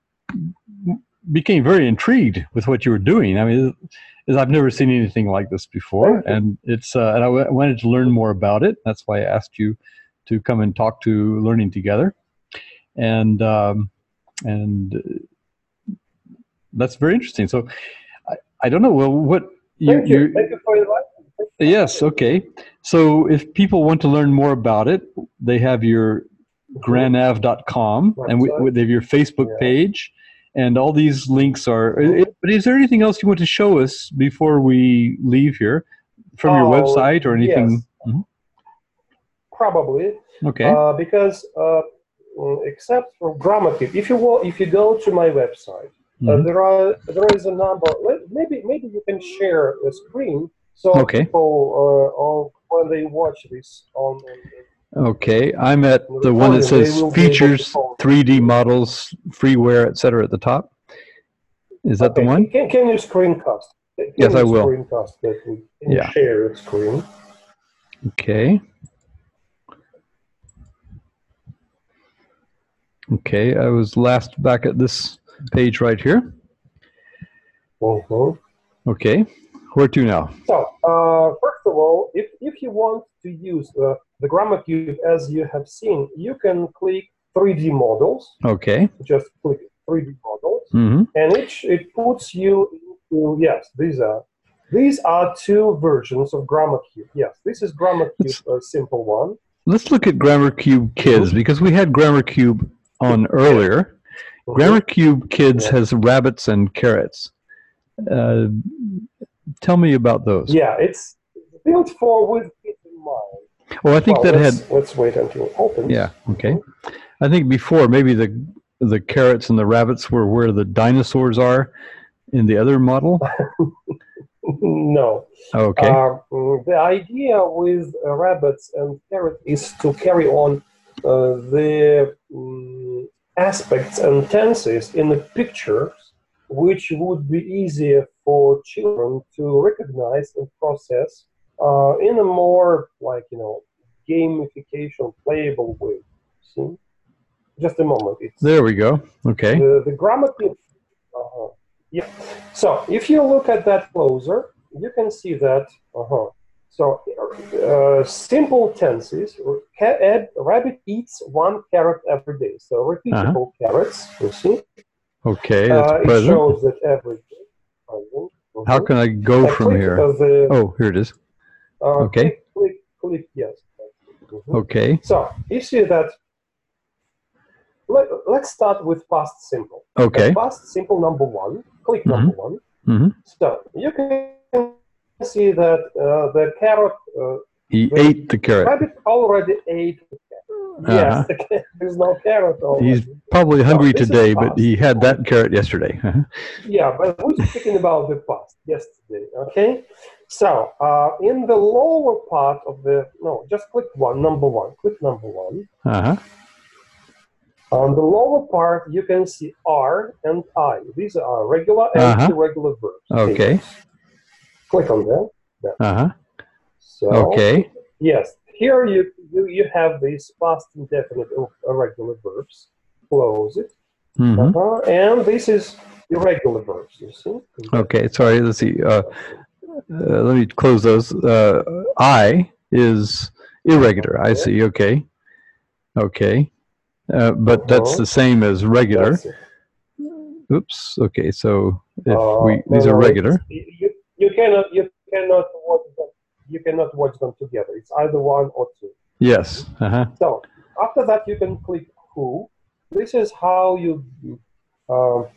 became very intrigued with what you were doing. I mean, is I've never seen anything like this before, and it's uh, and I w- wanted to learn more about it. That's why I asked you to come and talk to Learning Together, and um, and that's very interesting. So I, I don't know. Well, what you Thank you. you Thank you for inviting me. yes, okay. So if people want to learn more about it, they have your granav dot com and we, Website. they have your Facebook Yeah. page, and all these links are. Mhm. But is there anything else you want to show us before we leave here from your Oh, website or anything? yes. Mhm. Probably. Okay. Uh, because uh, mm, except for Grammarkit, if you will, if you go to my website, uh, Mhm. there are there is a number. Maybe maybe you can share a screen so Okay. people uh, or when they watch this on. on Okay, I'm at on the one that recording, they says will be able to features, follow. three D models, freeware, et cetera at the top. Is that the Okay, one? can, can you screencast? Can Yes, you I will. Screencast that. Can you Yeah. share your screen? Okay. Okay, I was last back at this page right here. Mm-hmm. Okay, where to now? So, uh, first of all, if, if you want to use uh, the Grammarkit as you have seen, you can click three D models. Okay. Just click three D models, Mm-hmm. and each it puts you into, yes, these are these are two versions of Grammar Cube. Yes, this is Grammar Cube, a simple one. Let's look at Grammar Cube Kids, because we had Grammar Cube on earlier. Mhm. Grammar Cube Kids Yeah. has rabbits and carrots. Uh, tell me about those. Yeah, it's built for with kids in mind. Oh, I think Well, that let's, had. let's wait until it opens. Yeah. Okay. I think before maybe the the carrots and the rabbits were where the dinosaurs are in the other model. No. Okay. Uh, mm, the idea with uh, rabbits and carrots is to carry on uh, the um, aspects and tenses in the pictures, which would be easier for children to recognize and process uh, in a more, like, you know, gamification, playable way. See? Just a moment. It's There we go. Okay. the, the grammar cube. Uh-huh. Yeah. So if you look at that closer, you can see that. Uh-huh. So uh, simple tenses. Ca- add, rabbit eats one carrot every day. So repeatable Uh-huh. carrots. You see. Okay. That's Uh, it present. shows that every day. Present. How Mhm. can I go I from click, here? uh, the, Oh, here it is. uh, okay. Click, click, click. Yes. Mhm. Okay. So you see that. Let, let's start with past simple. Okay. The past simple number one. Click Mhm. number one. Mm-hmm. So you can see that uh, the carrot, uh, He the ate the carrot. rabbit already ate the carrot. Uh-huh. Yes, there's no carrot already. He's probably hungry this is today, but past. he had that carrot yesterday. Uh-huh. Yeah, but we're speaking about the past, yesterday, okay? So uh, in the lower part of the, no, just click one, number one, click number one. Uh-huh. On the lower part, you can see R and I. These are regular and Uh-huh. irregular verbs. Okay. Click on them. There. Uh-huh. So, Okay. yes, here you, you, you have these past indefinite irregular verbs. Close it. Mm-hmm. Uh-huh. And this is irregular verbs, you see? Okay. Sorry. Let's see. Uh, uh, let me close those. Uh, I is irregular. I see. Okay. Okay. Uh, but that's Uh-huh. the same as regular. That's it. Oops. Okay. So if Uh, we these no, are no, regular. it's- You, you cannot you cannot watch them. You cannot watch them together. It's either one or two. Yes. Uh-huh. So after that, you can click who. This is how you um,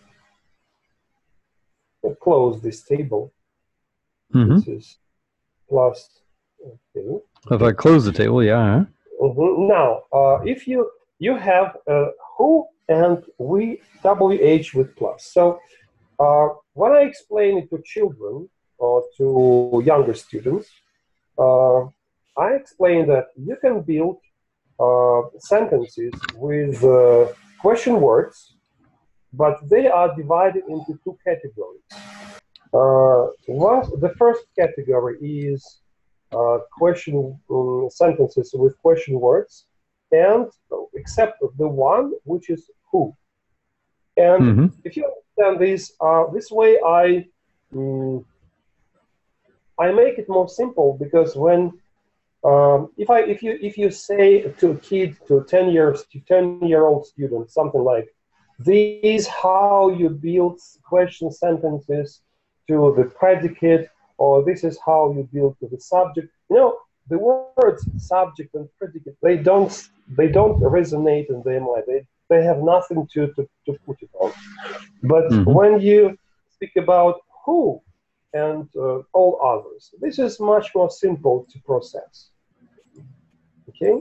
close this table. Mm-hmm. This is plus. Okay. If I close the table, yeah. Uh-huh. Mhm. Now, uh, if you you have uh, who and we W H with plus. So uh, when I explain it to children or to younger students, uh, I explain that you can build uh, sentences with uh, question words, but they are divided into two categories. Uh, one, the first category is uh, question um, sentences with question words, and except the one which is who. And Mm-hmm. if you understand this, uh, this way I um, I make it more simple, because when um, if I if you if you say to a kid, to a ten years to ten year old student, something like, "This is how you build question sentences to the predicate," or "This is how you build to the subject." You know, the words subject and predicate, they don't they don't resonate in their mind. They they have nothing to to, to put it on. But Mhm. when you speak about who and uh, all others, this is much more simple to process. Okay.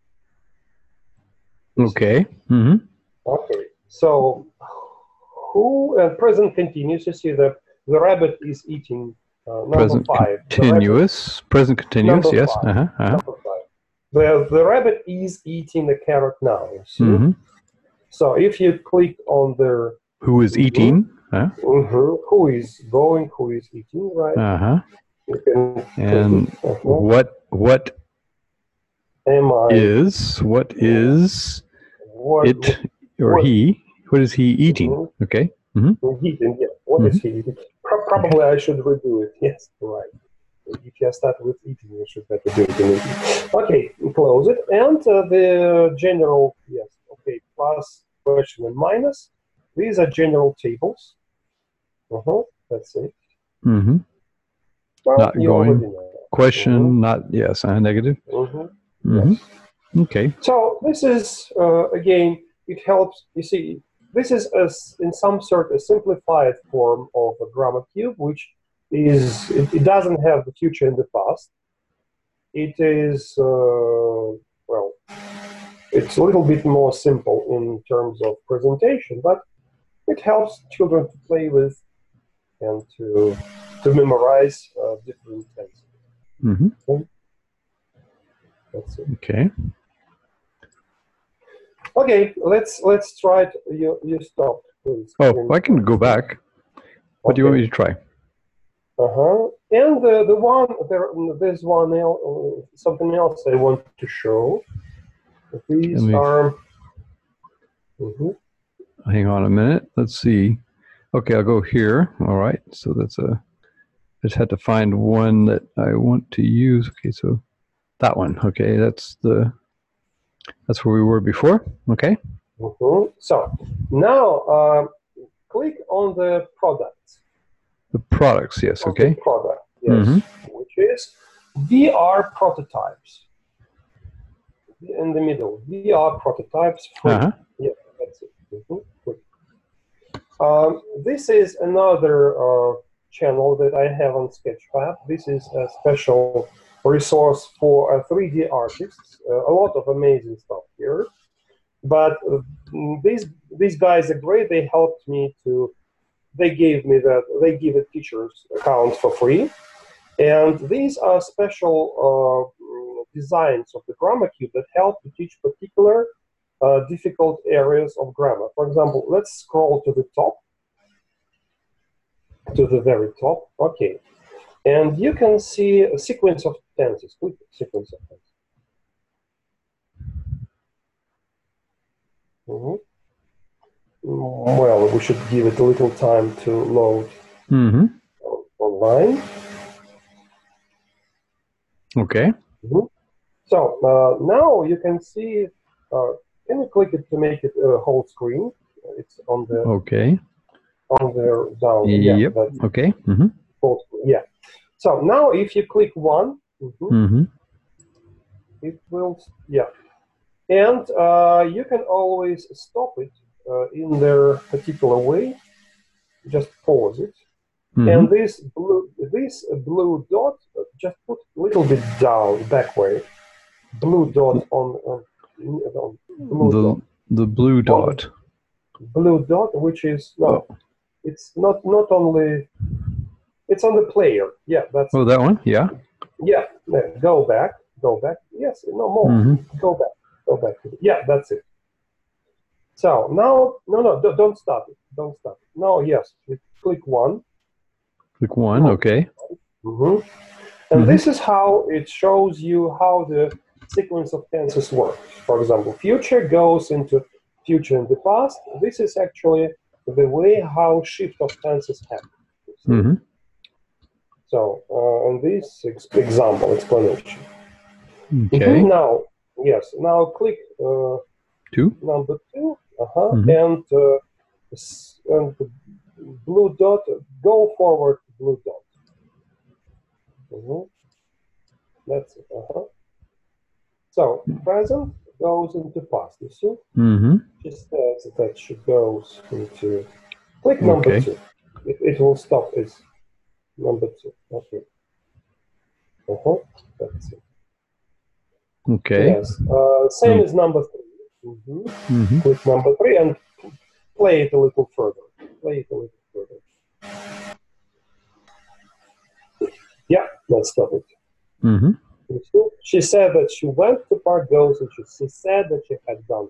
Okay. Mm-hmm. Okay. So who and present continuous. You see that the rabbit is eating. Uh, number Present five. continuous. Present continuous. Number Yes. five. Uh-huh. Uh-huh. Number five. The, the rabbit is eating the carrot now. You see? Mm-hmm. So if you click on the Who is Mhm. eating? Huh? mhm, who is going, who is eating, right? Uh-huh. You can click And it. Uh-huh. what what Am I? is what is What, it or what- he? What is he eating? Mhm. Okay. Eating, yeah. What is he eating? Pro- Probably I should redo it. Yes, right. If you start with eating, you should better do it in eating. Okay, close it. And uh, the general, yes, okay, plus question and minus. these are general tables. Uh-huh, that's it. Mm-hmm. Well, Not you going. already know. Question, Mhm. not yes, uh, negative. Mm-hmm. Mm-hmm. Yes. Okay. So this is, uh, again, it helps, you see, this is a, in some sort a simplified form of a grammar cube, which is, it, it doesn't have the future and the past. It is, uh, well, it's a little bit more simple in terms of presentation, but it helps children to play with and to, to memorize uh, different tenses. Mm-hmm. Okay? That's it. Okay. Okay, let's let's try it. You you stop, please. Oh, I can go back. What do you want me to try? Uh huh. And uh, the one there, there's one else, uh, something else I want to show. These me- are. Mhm. Hang on a minute. Let's see. Okay, I'll go here. All right. So that's a. I just had to find one that I want to use. Okay, so that one. Okay, that's the. That's where we were before. Okay. Mhm. So now uh, click on the products. The products. Yes. On Okay. the product. Yes. Mhm. Which is V R prototypes. In the middle, V R prototypes. Free. Uh-huh. Yeah, that's it. Mhm. Um, this is another uh, channel that I have on Sketchfab. This is a special resource for uh, three D artists. Uh, a lot of amazing stuff here. But uh, these these guys are great. They helped me to. They gave me that. They give a teacher's account for free, and these are special uh, designs of the grammar cube that help to teach particular uh, difficult areas of grammar. For example, let's scroll to the top. To the very top, okay, and you can see a sequence of tenses. Click sequence of tenses. Mm-hmm. Well, we should give it a little time to load Mm-hmm. online. Okay. Mm-hmm. So uh, now you can see. Uh, can you click it to make it a whole screen? It's on the Okay. on the down. Yep. Yeah. That's Okay. Mm-hmm. whole screen. Yeah. So now if you click one, mm-hmm, Mm-hmm. it will. Yeah. And uh, you can always stop it uh, in their particular way. Just pause it. Mm-hmm. And this blue, this blue dot, uh, just put a little bit down, back way. Blue dot on, on, on blue the dot. the blue dot. Blue dot, which is no, Oh. it's not not only. It's on the player. Yeah, that's. Oh, that one. Yeah. Yeah. yeah, Go back. Go back. Yes. No more. Mm-hmm. Go back. Go back to it. Yeah, that's it. So now, no, no, don't, don't stop it. Don't stop it. No, yes, click one. Click one. Oh. Okay. Mm-hmm. And Mhm. this is how it shows you how the sequence of tenses works. For example, future goes into future and the past. This is actually the way how shift of tenses happen. Mm-hmm. So, uh, and this ex example explanation. Okay. Mm-hmm. Now, yes, now click uh, Two. number two, uh-huh, Mhm. and uh, s- and the blue dot, go forward to blue dot. Mhm. That's it, uh-huh. So present goes into past, you see? Mm-hmm. Just says that she goes into, click number Okay. two. It, it will stop as number two, okay. Uh-huh, that's it. Okay. Yes, uh, same Mm. as number three. Mhm. Mm-hmm. Click number three and play it a little further. Play it a little further. Yeah, let's stop it. Mm-hmm. She said that she went to Park Goes and she, she said that she had done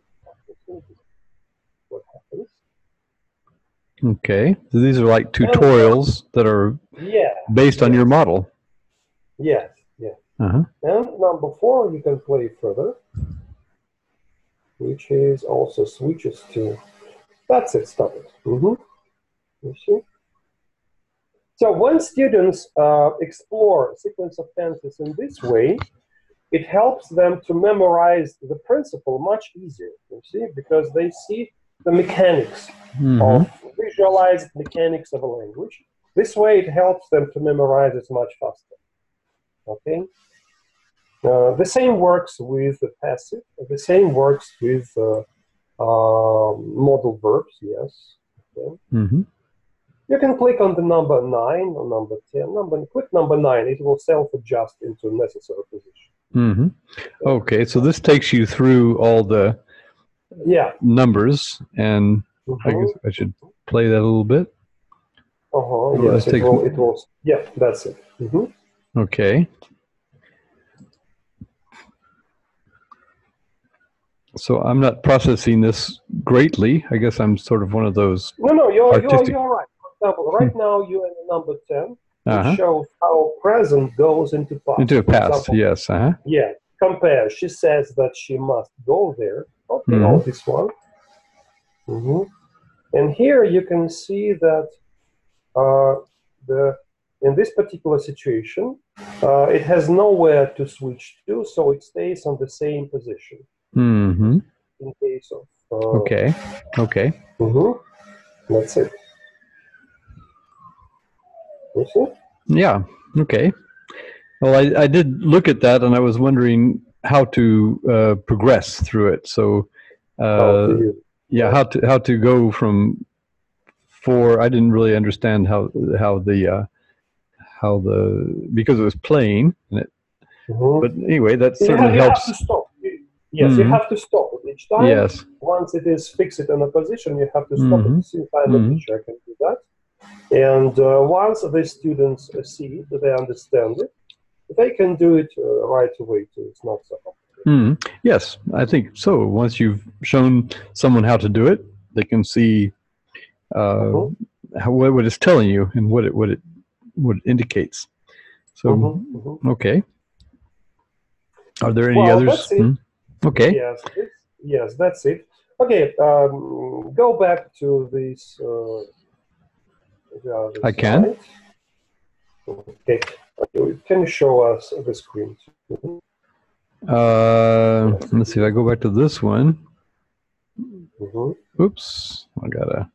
what happens. Okay. So these are like tutorials that are Yeah. based on yes. your model. Yes, yes. Uh-huh. And number four, you can play further, which is also switches to. That's it, stop it. Mm-hmm. You see? So when students uh, explore sequence of tenses in this way, it helps them to memorize the principle much easier, you see, because they see the mechanics Mm-hmm. of visualized mechanics of a language. This way, it helps them to memorize it much faster. Okay. Uh, the same works with the passive. The same works with uh, uh, modal verbs. Yes. Okay. Mm-hmm. You can click on the number nine or number ten. Number click number nine. It will self-adjust into necessary position. Mm-hmm. Okay, so this takes you through all the Yeah. numbers, and Mm-hmm. I guess I should play that a little bit. Uh-huh. Well, Yes, this it takes will. me- It will. Yeah, that's it. Mm-hmm. Okay. So I'm not processing this greatly. I guess I'm sort of one of those. No, no, you're you're Artistic. you're right. For example, right now you're in the number ten, which Uh-huh. shows how present goes into past. Into a For past, example, yes. Uh-huh. yeah, compare. She says that she must go there. Okay, Mhm. all this one. hmm And here you can see that uh, the in this particular situation, uh, it has nowhere to switch to, so it stays on the same position. Mm-hmm. In case of uh, Okay. Okay. mhm. That's it. You see? Yeah. Okay. Well, I, I did look at that, and I was wondering how to uh, progress through it. So, How uh, to use. yeah, how to how to go from four. I didn't really understand how how the uh, how the because it was playing, and it, Mhm. but anyway, that You certainly have, you have helps. to stop. You- Yes, you Mhm. have to stop it each time. Yes. Once it is fixed in a position, you have to stop Mhm. it. See if I'm a Mhm. teacher, I can do that. And uh, once the students uh, see it, they understand it, they can do it uh, right away too. It's not so complicated. Mm. Yes, I think so. Once you've shown someone how to do it, they can see uh, Mhm. how, what it's telling you and what it what it what it indicates. So, Mhm, mhm. okay. Are there any Well, others? that's it. Hmm? Okay. Yes, this, yes, that's it. Okay, um, go back to this. Uh, the other I can. slide. Okay, can you show us the screen? Uh, let's see if I go back to this one. Mhm. Oops, I gotta.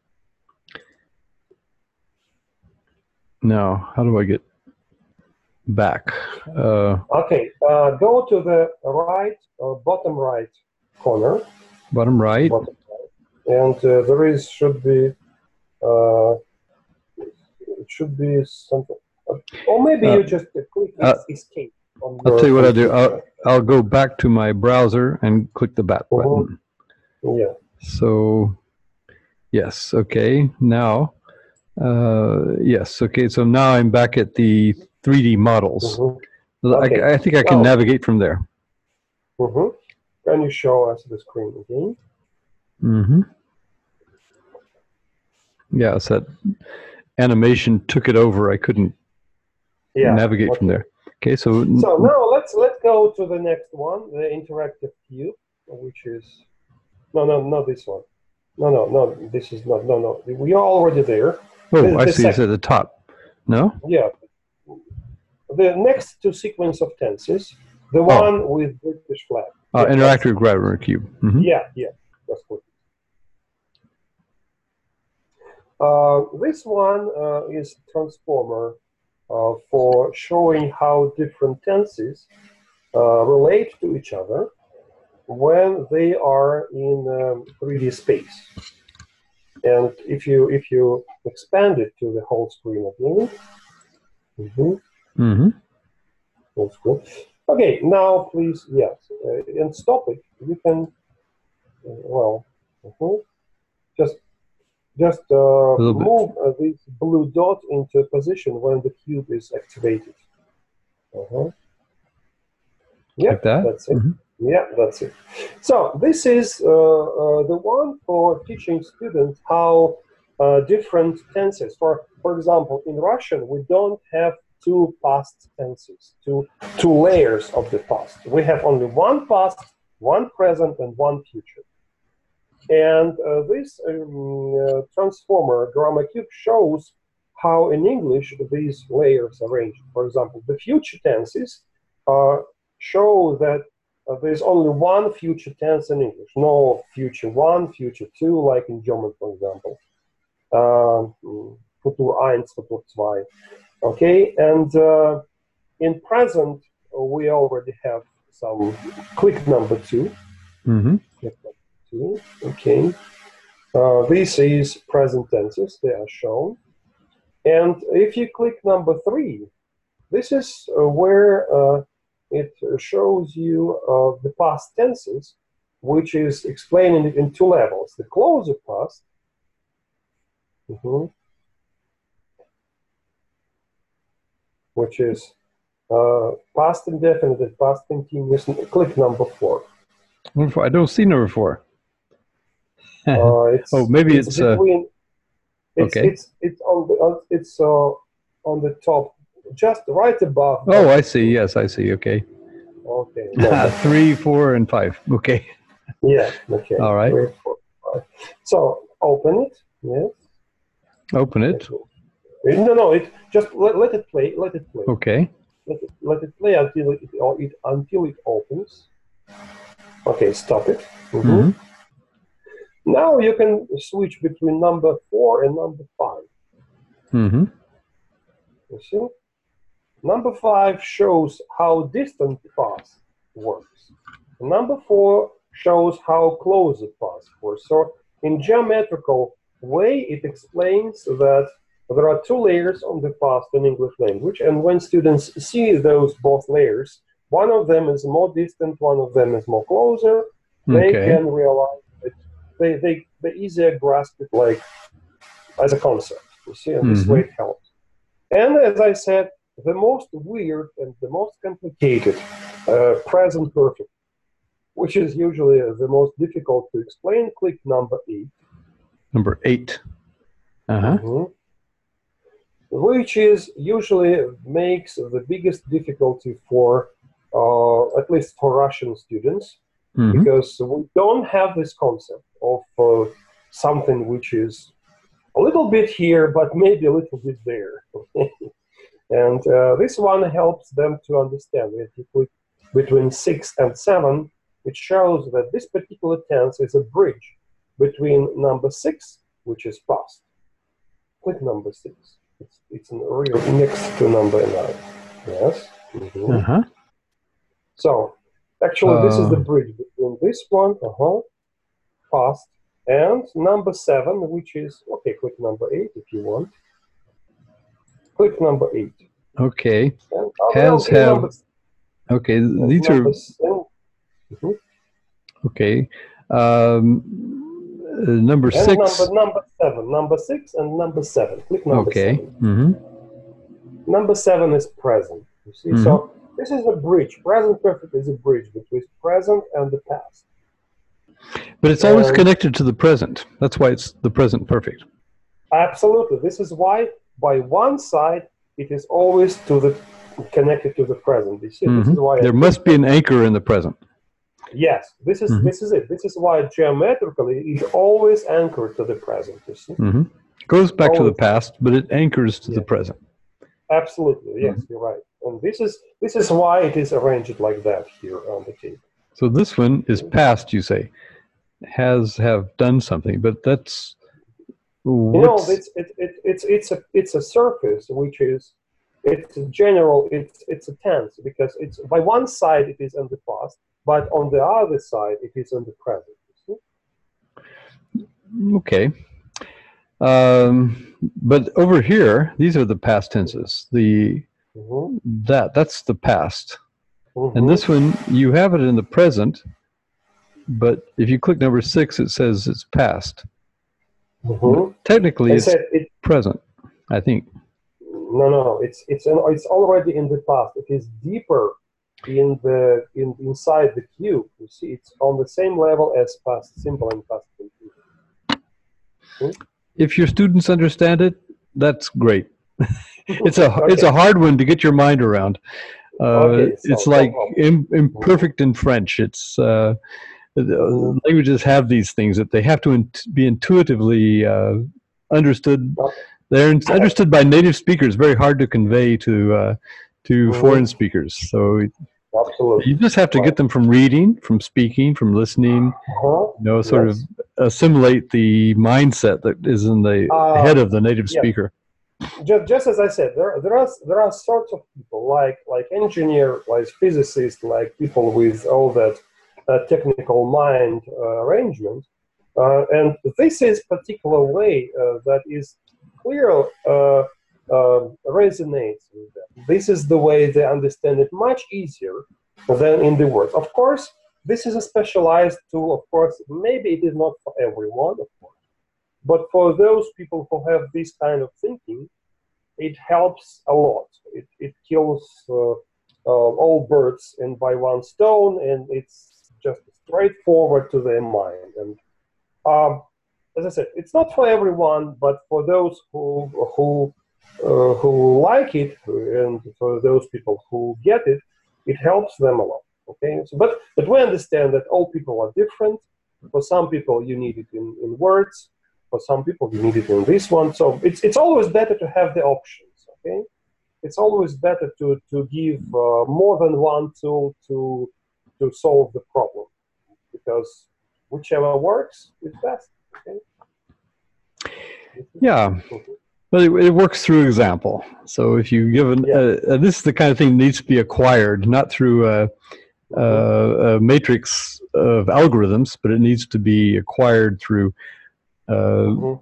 No, how do I get back? Uh, Okay, uh, go to the right, uh, bottom right corner, bottom right. bottom right, and uh, there is should be uh, it should be something, uh, or maybe Uh, you just uh, click uh, escape on I'll your tell you what I'll do. computer. I'll, I'll go back to my browser and click the back Mhm. button. Yeah. So, yes, okay. Now, uh, yes, okay. So now I'm back at the three D models. Mhm. Okay. I, I think I can Now- navigate from there. Mhm. Can you show us the screen again? Mm-hmm. Yeah, so that animation took it over. I couldn't Yeah. navigate okay. from there. Okay, so, So now let's let's go to the next one, the interactive cube, which is no, no, not this one. No, no, no. This is not. No, no. We are already there. oh, the- I the see. It's second- at the top. No? Yeah. The next two sequence of tenses, the Oh. one with British flag. Uh, Yeah, interactive grammar cube. Mhm. Yeah, yeah, that's good. Uh, this one uh, is transformer uh, for showing how different tenses uh, relate to each other when they are in um, three D space. And if you if you expand it to the whole screen again, mhm, Mm-hmm. that's good. Okay, now please, yes, uh, and stop it. You can, uh, well, mhm, just just uh, little bit. move uh, this blue dot into a position when the cube is activated. Uh-huh. Yeah, Like that? that's it. Mhm. Yeah, that's it. So this is uh, uh, the one for teaching students how uh, different tenses. For for example, in Russian, we don't have two past tenses, two two layers of the past. We have only one past, one present, and one future. And uh, this um, uh, transformer grammar cube shows how in English these layers are arranged. For example, the future tenses uh, show that uh, there's only one future tense in English. No future one, future two, like in German, for example. Um, Futur eins, Futur zwei. Okay, and uh, in present, we already have some click number two. Mm-hmm. Click number two. Okay. Uh, this is present tenses, they are shown. And if you click number three, this is uh, where uh, it shows you uh, the past tenses, which is explaining it in two levels. The closer past, mm-hmm, which is uh, past indefinite and past continuous. Click number four. Number four. I don't see number four. uh, it's, oh, maybe it's, it's between. Uh, it's, okay. It's it's on the on, it's uh, on the top, just right above. Oh, I see. Yes, I see. Okay. Okay. No, Three, four, and five. Okay. Yeah. Okay. All right. Three, four, five. So open it. Yes. Open it. No, no. It just let, let it play. Let it play. Okay. Let it, let it play until it, it until it opens. Okay. Stop it. Mm-hmm. Mm-hmm. Now you can switch between number four and number five. Mm-hmm. You see? Number five shows how distant past works. Number four shows how close the past works. So in geometrical way, it explains that there are two layers on the past in English language, and when students see those both layers, one of them is more distant, one of them is more closer, they Okay. can realize that they, they, they easier grasp it like as a concept. You see, and this Mm-hmm. way it helps. And as I said, the most weird and the most complicated uh, present perfect, which is usually uh, the most difficult to explain, click number eight. Number eight. Uh-huh. Mm-hmm. Which is usually makes the biggest difficulty for, uh, at least for Russian students, Mm-hmm. because we don't have this concept of uh, something which is a little bit here, but maybe a little bit there. And uh, this one helps them to understand. If you click between six and seven, it shows that this particular tense is a bridge between number six, which is past. Click number six. It's, it's in real next to number nine. Yes. Mm-hmm. Uh-huh. So actually, this is the Uh, bridge between this one, uh-huh, past, and number seven, which is, okay, click number eight if you want. Click number eight. Okay. And, oh, Has, okay, have. number, Okay. and These are number seven. Mhm. okay. Um, uh, number And six. number, number seven, number six and number seven. Click number Okay. seven. Mm-hmm. Number seven is present. You see, Mhm. so this is a bridge. Present perfect is a bridge between present and the past. But it's always And- connected to the present. That's why it's the present perfect. Absolutely. This is why by one side it is always to the connected to the present. You see, this Mhm. is why There must be an anchor in the present. yes, this is Mhm. this is it. This is why geometrically it's always anchored to the present. You see, Mm-hmm. Goes back to the Always. past, but it anchors to the Yeah. present. absolutely, yes, you're right. And this is this is why it is arranged like that here on the table. So this one is past, you say. Has, have, done something, but that's You know, what's, it's it, it, it's it's a it's a surface which is it's a general it's it's a tense because it's by one side it is in the past, but on the other side it is in the present. You see? okay. Um, but over here, these are the past tenses. The Mhm. that that's the past, Mhm. and this one you have it in the present. But if you click number six, it says it's past. Mhm. Technically, I it's said it. present, I think. No, no, it's it's an, it's already in the past. It is deeper in the in inside the cube. You see, it's on the same level as past simple and past continuous. If your students understand it, that's great. It's a Okay. it's a hard one to get your mind around. Uh, Okay, so it's no like problem. im, imperfect in French. It's uh, the languages have these things that they have to in, be intuitively uh, understood. Okay. They're in, understood by native speakers. Very hard to convey to uh, to Mhm. foreign speakers. So Absolutely. You just have to get them from reading, from speaking, from listening, Uh-huh. you know, sort Yes. of assimilate the mindset that is in the Uh, head of the native yes. speaker. Just, just as I said, there, there are there are sorts of people like like engineer, like physicists, like people with all that uh, technical mind uh, arrangement, uh, and this is particular way uh, that is clear uh, uh, resonates with them. This is the way they understand it much easier than in the words. Of course, this is a specialized tool. Of course, maybe it is not for everyone, of course, but for those people who have this kind of thinking, it helps a lot. It, it kills uh, uh, all birds and by one stone, and it's just straightforward to their mind. And um, as I said, it's not for everyone, but for those who who uh, who like it, and for those people who get it, it helps them a lot. Okay, so, but but we understand that all people are different. For some people, you need it in, in words. For some people, you need it in this one. So it's it's always better to have the options. Okay, it's always better to to give uh, more than one tool to to solve the problem, because whichever works is best. Okay. Yeah. Well, it, it works through example. So if you give an, Yeah. uh, uh, this is the kind of thing that needs to be acquired, not through a, a, a matrix of algorithms, but it needs to be acquired through uh, Mhm.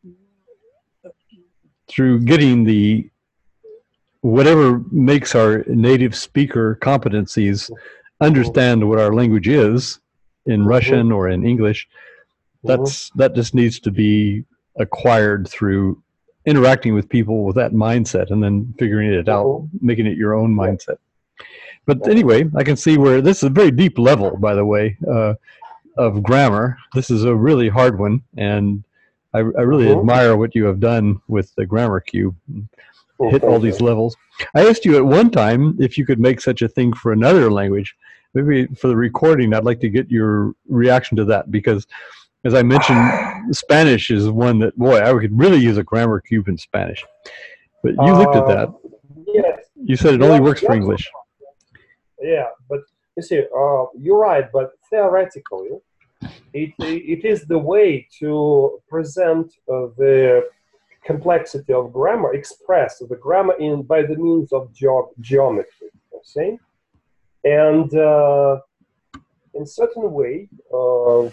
through getting the whatever makes our native speaker competencies understand what our language is in Mhm. Russian or in English. That's that just needs to be acquired through interacting with people with that mindset and then figuring it out, Mhm. making it your own Yeah. mindset. But Yeah. anyway, I can see where this is a very deep level, by the way, uh, of grammar. This is a really hard one, and I, I really Mhm. admire what you have done with the Grammar Cube. Oh, Hit all thank these you. levels. I asked you at one time if you could make such a thing for another language. Maybe for the recording, I'd like to get your reaction to that, because as I mentioned, Spanish is one that, boy, I could really use a grammar cube in Spanish. But you looked at Uh, that. yes, You said it you only are. works You for are English. Yeah, but you see, uh, you're right. But theoretically, it it is the way to present uh, the complexity of grammar, express the grammar in by the means of geo geometry. You see, and uh, in certain way. Uh,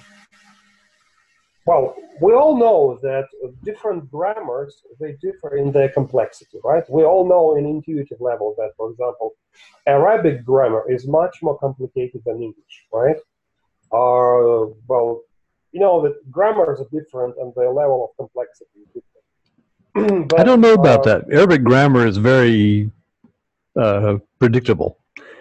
Well, we all know that uh, different grammars, they differ in their complexity, right? We all know in intuitive level that, for example, Arabic grammar is much more complicated than English, right? Uh, well, you know that grammars are different and their level of complexity is different. I But don't know about uh, that. Arabic grammar is very uh, predictable.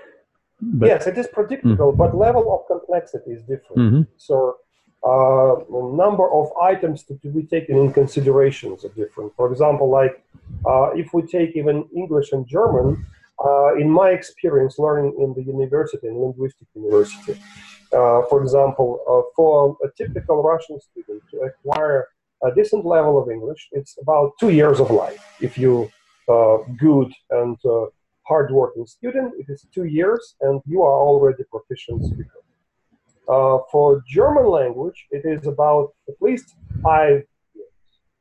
But yes, it is mm, predictable, but level of complexity is different. hmm So uh, number of items to, to be taken in considerations are different. For example, like uh, if we take even English and German, uh, in my experience learning in the university, in linguistic university, uh, for example, uh, for a typical Russian student to acquire a decent level of English, it's about two years of life. If you uh, good and uh, hardworking student, it is two years and you are already proficient speaker. Uh, for German language, it is about at least five years,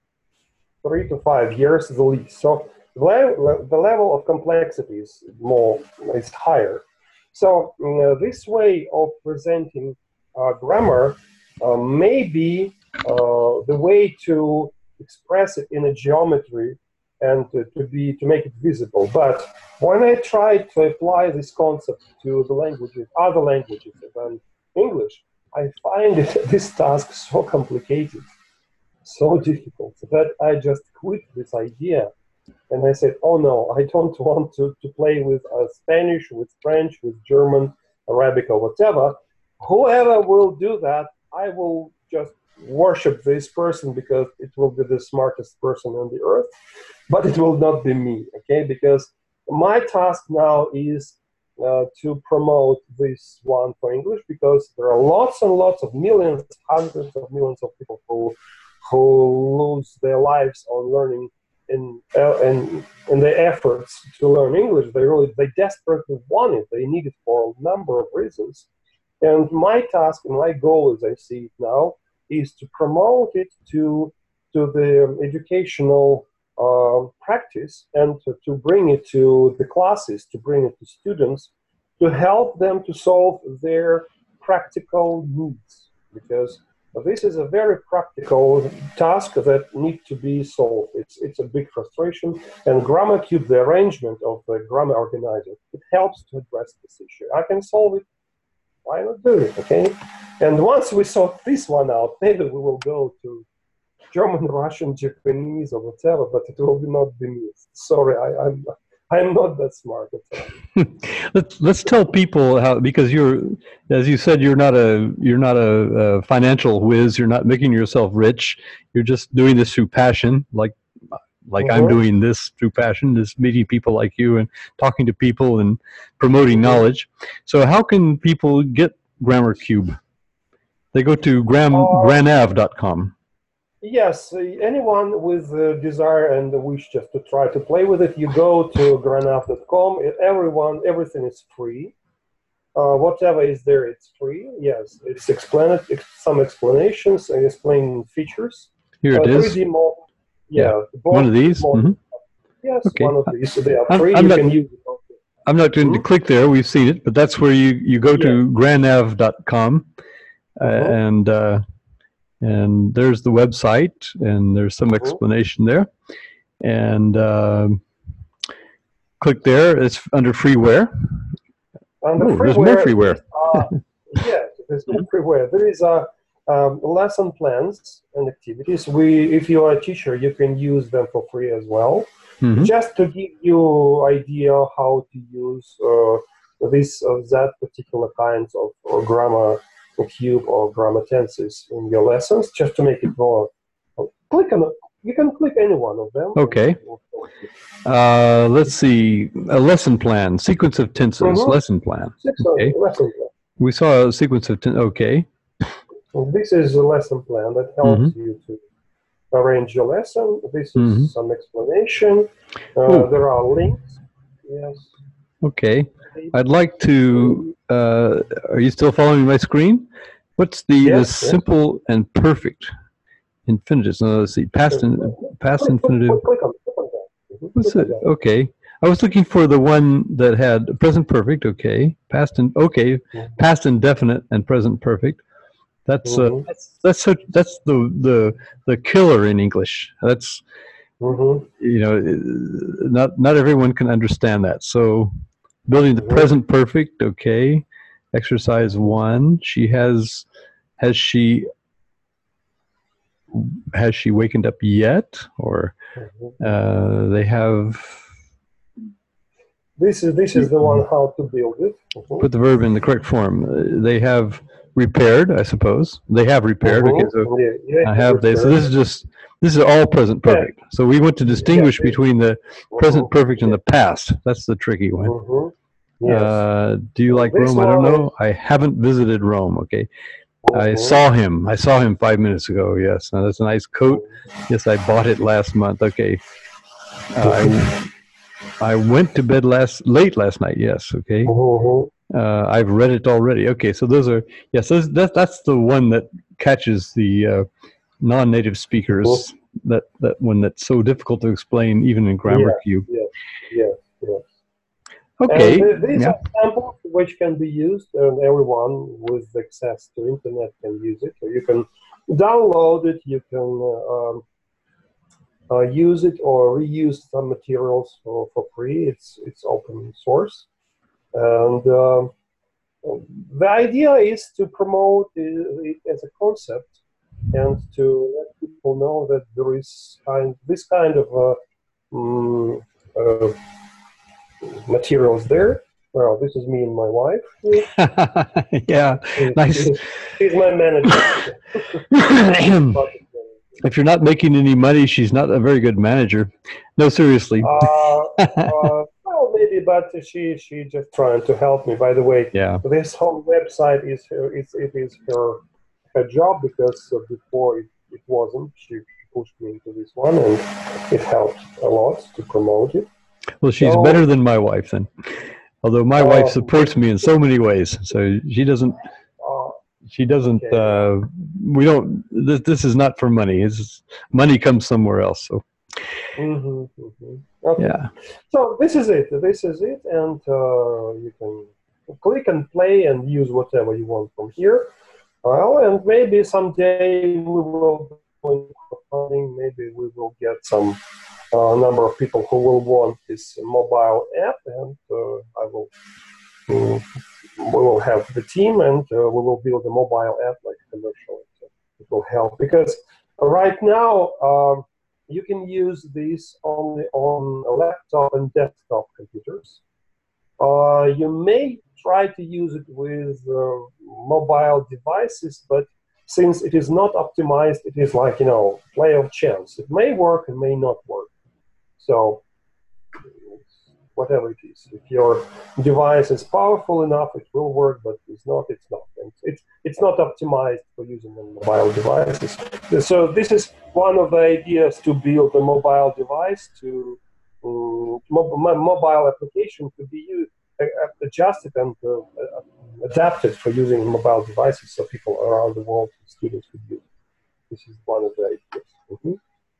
three to five years the least. So the, le the level of complexity is more, is higher. So uh, this way of presenting uh, grammar uh, may be uh, the way to express it in a geometry and to, to be to make it visible. But when I try to apply this concept to the languages, other languages than English, I find it, this task so complicated, so difficult that I just quit this idea. And I said, oh no, I don't want to, to play with uh, Spanish, with French, with German, Arabic, or whatever. Whoever will do that, I will just worship this person because it will be the smartest person on the earth, but it will not be me, okay? Because my task now is uh, to promote this one for English, because there are lots and lots of millions, hundreds of millions of people who who lose their lives on learning in uh, in in their efforts to learn English. They really they desperately want it. They need it for a number of reasons. And my task and my goal, as I see it now, is to promote it to to the educational uh, practice and to, to bring it to the classes, to bring it to students, to help them to solve their practical needs, because this is a very practical task that needs to be solved. It's it's a big frustration, and GrammarCube, the arrangement of the grammar organizer, it helps to address this issue. I can solve it. Why not do it? Okay. And once we sort this one out, maybe we will go to German, Russian, Japanese, or whatever. But it will not be me. Sorry, I, I'm I'm not that smart at all. let's let's tell people how, because you're, as you said, you're not a you're not a, a financial whiz. You're not making yourself rich. You're just doing this through passion, like like mm-hmm. I'm doing this through passion, just meeting people like you and talking to people and promoting mm-hmm. knowledge. So how can people get GrammarCube? They go to gram uh, granav dot com. Yes, uh, anyone with a desire and a wish just to try to play with it, you go to granav dot com. Everyone, everything is free. Uh, whatever is there, it's free. Yes, it's explained, some explanations and explaining features. Here it uh, is. three D model. Yeah, yeah. One of these? Mm-hmm. Yes, okay. one of these. So they are I'm, free. I'm you not, can use it. I'm not going mm-hmm. to click there. We've seen it, but that's where you, you go to yeah. granav dot com uh, mm-hmm. and uh, and there's the website, and there's some mm-hmm. explanation there. And uh, click there. It's under freeware. Under Ooh, freeware there's more freeware. Uh, yes, there's more freeware. There is a Um, lesson plans and activities. We, if you are a teacher, you can use them for free as well. Mm-hmm. Just to give you idea how to use uh, this or that particular kinds of or grammar cube or grammar tenses in your lessons, just to make it more. Click on it. You can click any one of them. Okay. Uh, let's see. A lesson plan, sequence of tenses, mm-hmm. lesson plan. Okay. Lesson plan. We saw a sequence of ten. Okay. Well, this is a lesson plan that helps mm-hmm. you to arrange your lesson. This is mm-hmm. some explanation. Uh, there are links. Yes. Okay. I'd like to. Uh, are you still following my screen? What's the, yes, the yes. simple and perfect infinitives? No, let's see. Past and past click, infinitive. Click, click on, click on that. Mm-hmm. What's click it? Okay. I was looking for the one that had present perfect. Okay. Past and okay. Mm-hmm. Past indefinite and present perfect. That's uh, mm-hmm. that's that's so, that's the the the killer in English. That's mm-hmm. you know, not not everyone can understand that. So building the mm-hmm. present perfect. Okay, exercise one. She has has she has she wakened up yet? Or mm-hmm. uh, they have. This is this is the one how to build it. Mm-hmm. Put the verb in the correct form. Uh, they have. Repaired, I suppose. They have repaired. Mm-hmm. Okay, so yeah, yeah, I have this. So this is just, this is all present perfect. Yeah. So we want to distinguish yeah, between the mm-hmm. present perfect and the past. That's the tricky one. Mm-hmm. Yes. Uh, do you like this Rome? I don't know. I haven't visited Rome. Okay. Mm-hmm. I saw him. I saw him five minutes ago. Yes. Now that's a nice coat. Yes, I bought it last month. Okay. Uh, I, I went to bed last late last night. Yes. Okay. Mm-hmm. Uh, I've read it already. Okay, so those are, yes, those, that, that's the one that catches the uh, non-native speakers, cool. that, that one that's so difficult to explain even in GrammarCube. Yes, yes, yes. Okay. And these yeah. are samples which can be used, and everyone with access to internet can use it. So you can download it, you can uh, um, uh, use it or reuse some materials for, for free. It's, it's open source. And uh, the idea is to promote it as a concept and to let people know that there is kind, this kind of uh, um, uh, materials there. Well, this is me and my wife. Yeah, she's, nice. She's, she's my manager. If you're not making any money, she's not a very good manager. No, seriously. uh, uh, well, maybe, but she she just trying to help me. By the way, yeah. This whole website is her. It's, it is her her job because uh, before it, it wasn't. She pushed me into this one, and it helped. a lot to promote it. Well, she's So- better than my wife then. Although my Oh. wife supports me in so many ways, so she doesn't. Uh, She doesn't. Okay. Uh, we don't. This, this is not for money. It's, money comes somewhere else. So mhm, mhm. Okay. yeah. So this is it. This is it, and uh, you can click and play and use whatever you want from here. Well, and maybe someday we will go crowdfunding. Maybe we will get some uh, number of people who will want this mobile app, and uh, I will. mm, we will have the team, and uh, we will build a mobile app like commercial. So it will help because right now um, you can use this only on a laptop and desktop computers. Uh, you may try to use it with uh, mobile devices, but since it is not optimized, it is like, you know, play of chance. It may work, it may not work. So whatever it is, if your device is powerful enough, it will work, but if it's not, it's not. And it's, it's not optimized for using on mobile devices. So this is one of the ideas to build a mobile device to um, mo- mobile application to be used, uh, adjusted and uh, adapted for using mobile devices, so people around the world, students could use. This is one of the ideas. Mm-hmm.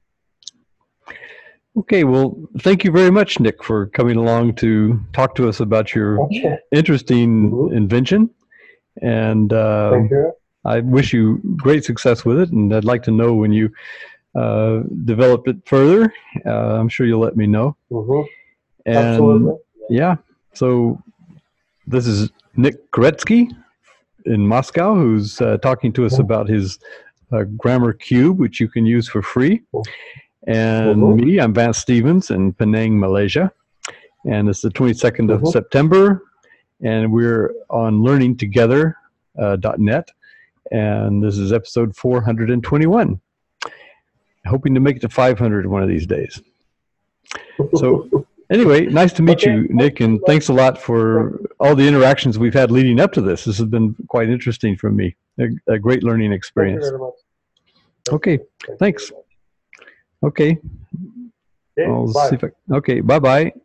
Okay. Well, thank you very much, Nick, for coming along to talk to us about your Okay. interesting Mhm. invention. And uh, Thank you. I wish you great success with it. And I'd like to know when you uh, develop it further. Uh, I'm sure you'll let me know. Mm-hmm. And Absolutely. yeah, so this is Nick Koretsky in Moscow, who's uh, talking to us Mhm. about his uh, Grammar Cube, which you can use for free. Mhm. And Mhm. me, I'm Vance Stevens in Penang, Malaysia. And it's the twenty-second of Mhm. September. And we're on learning together dot net. And this is episode four hundred twenty-one. Hoping to make it to five hundred one of these days. So anyway, nice to meet Okay. you, Nick, and thanks a lot for all the interactions we've had leading up to this. This has been quite interesting for me, a, a great learning Thank you experience. very much. Thank Okay, you. Thank you thanks. very much. Okay, Okay, I'll bye. see if I, okay, bye-bye.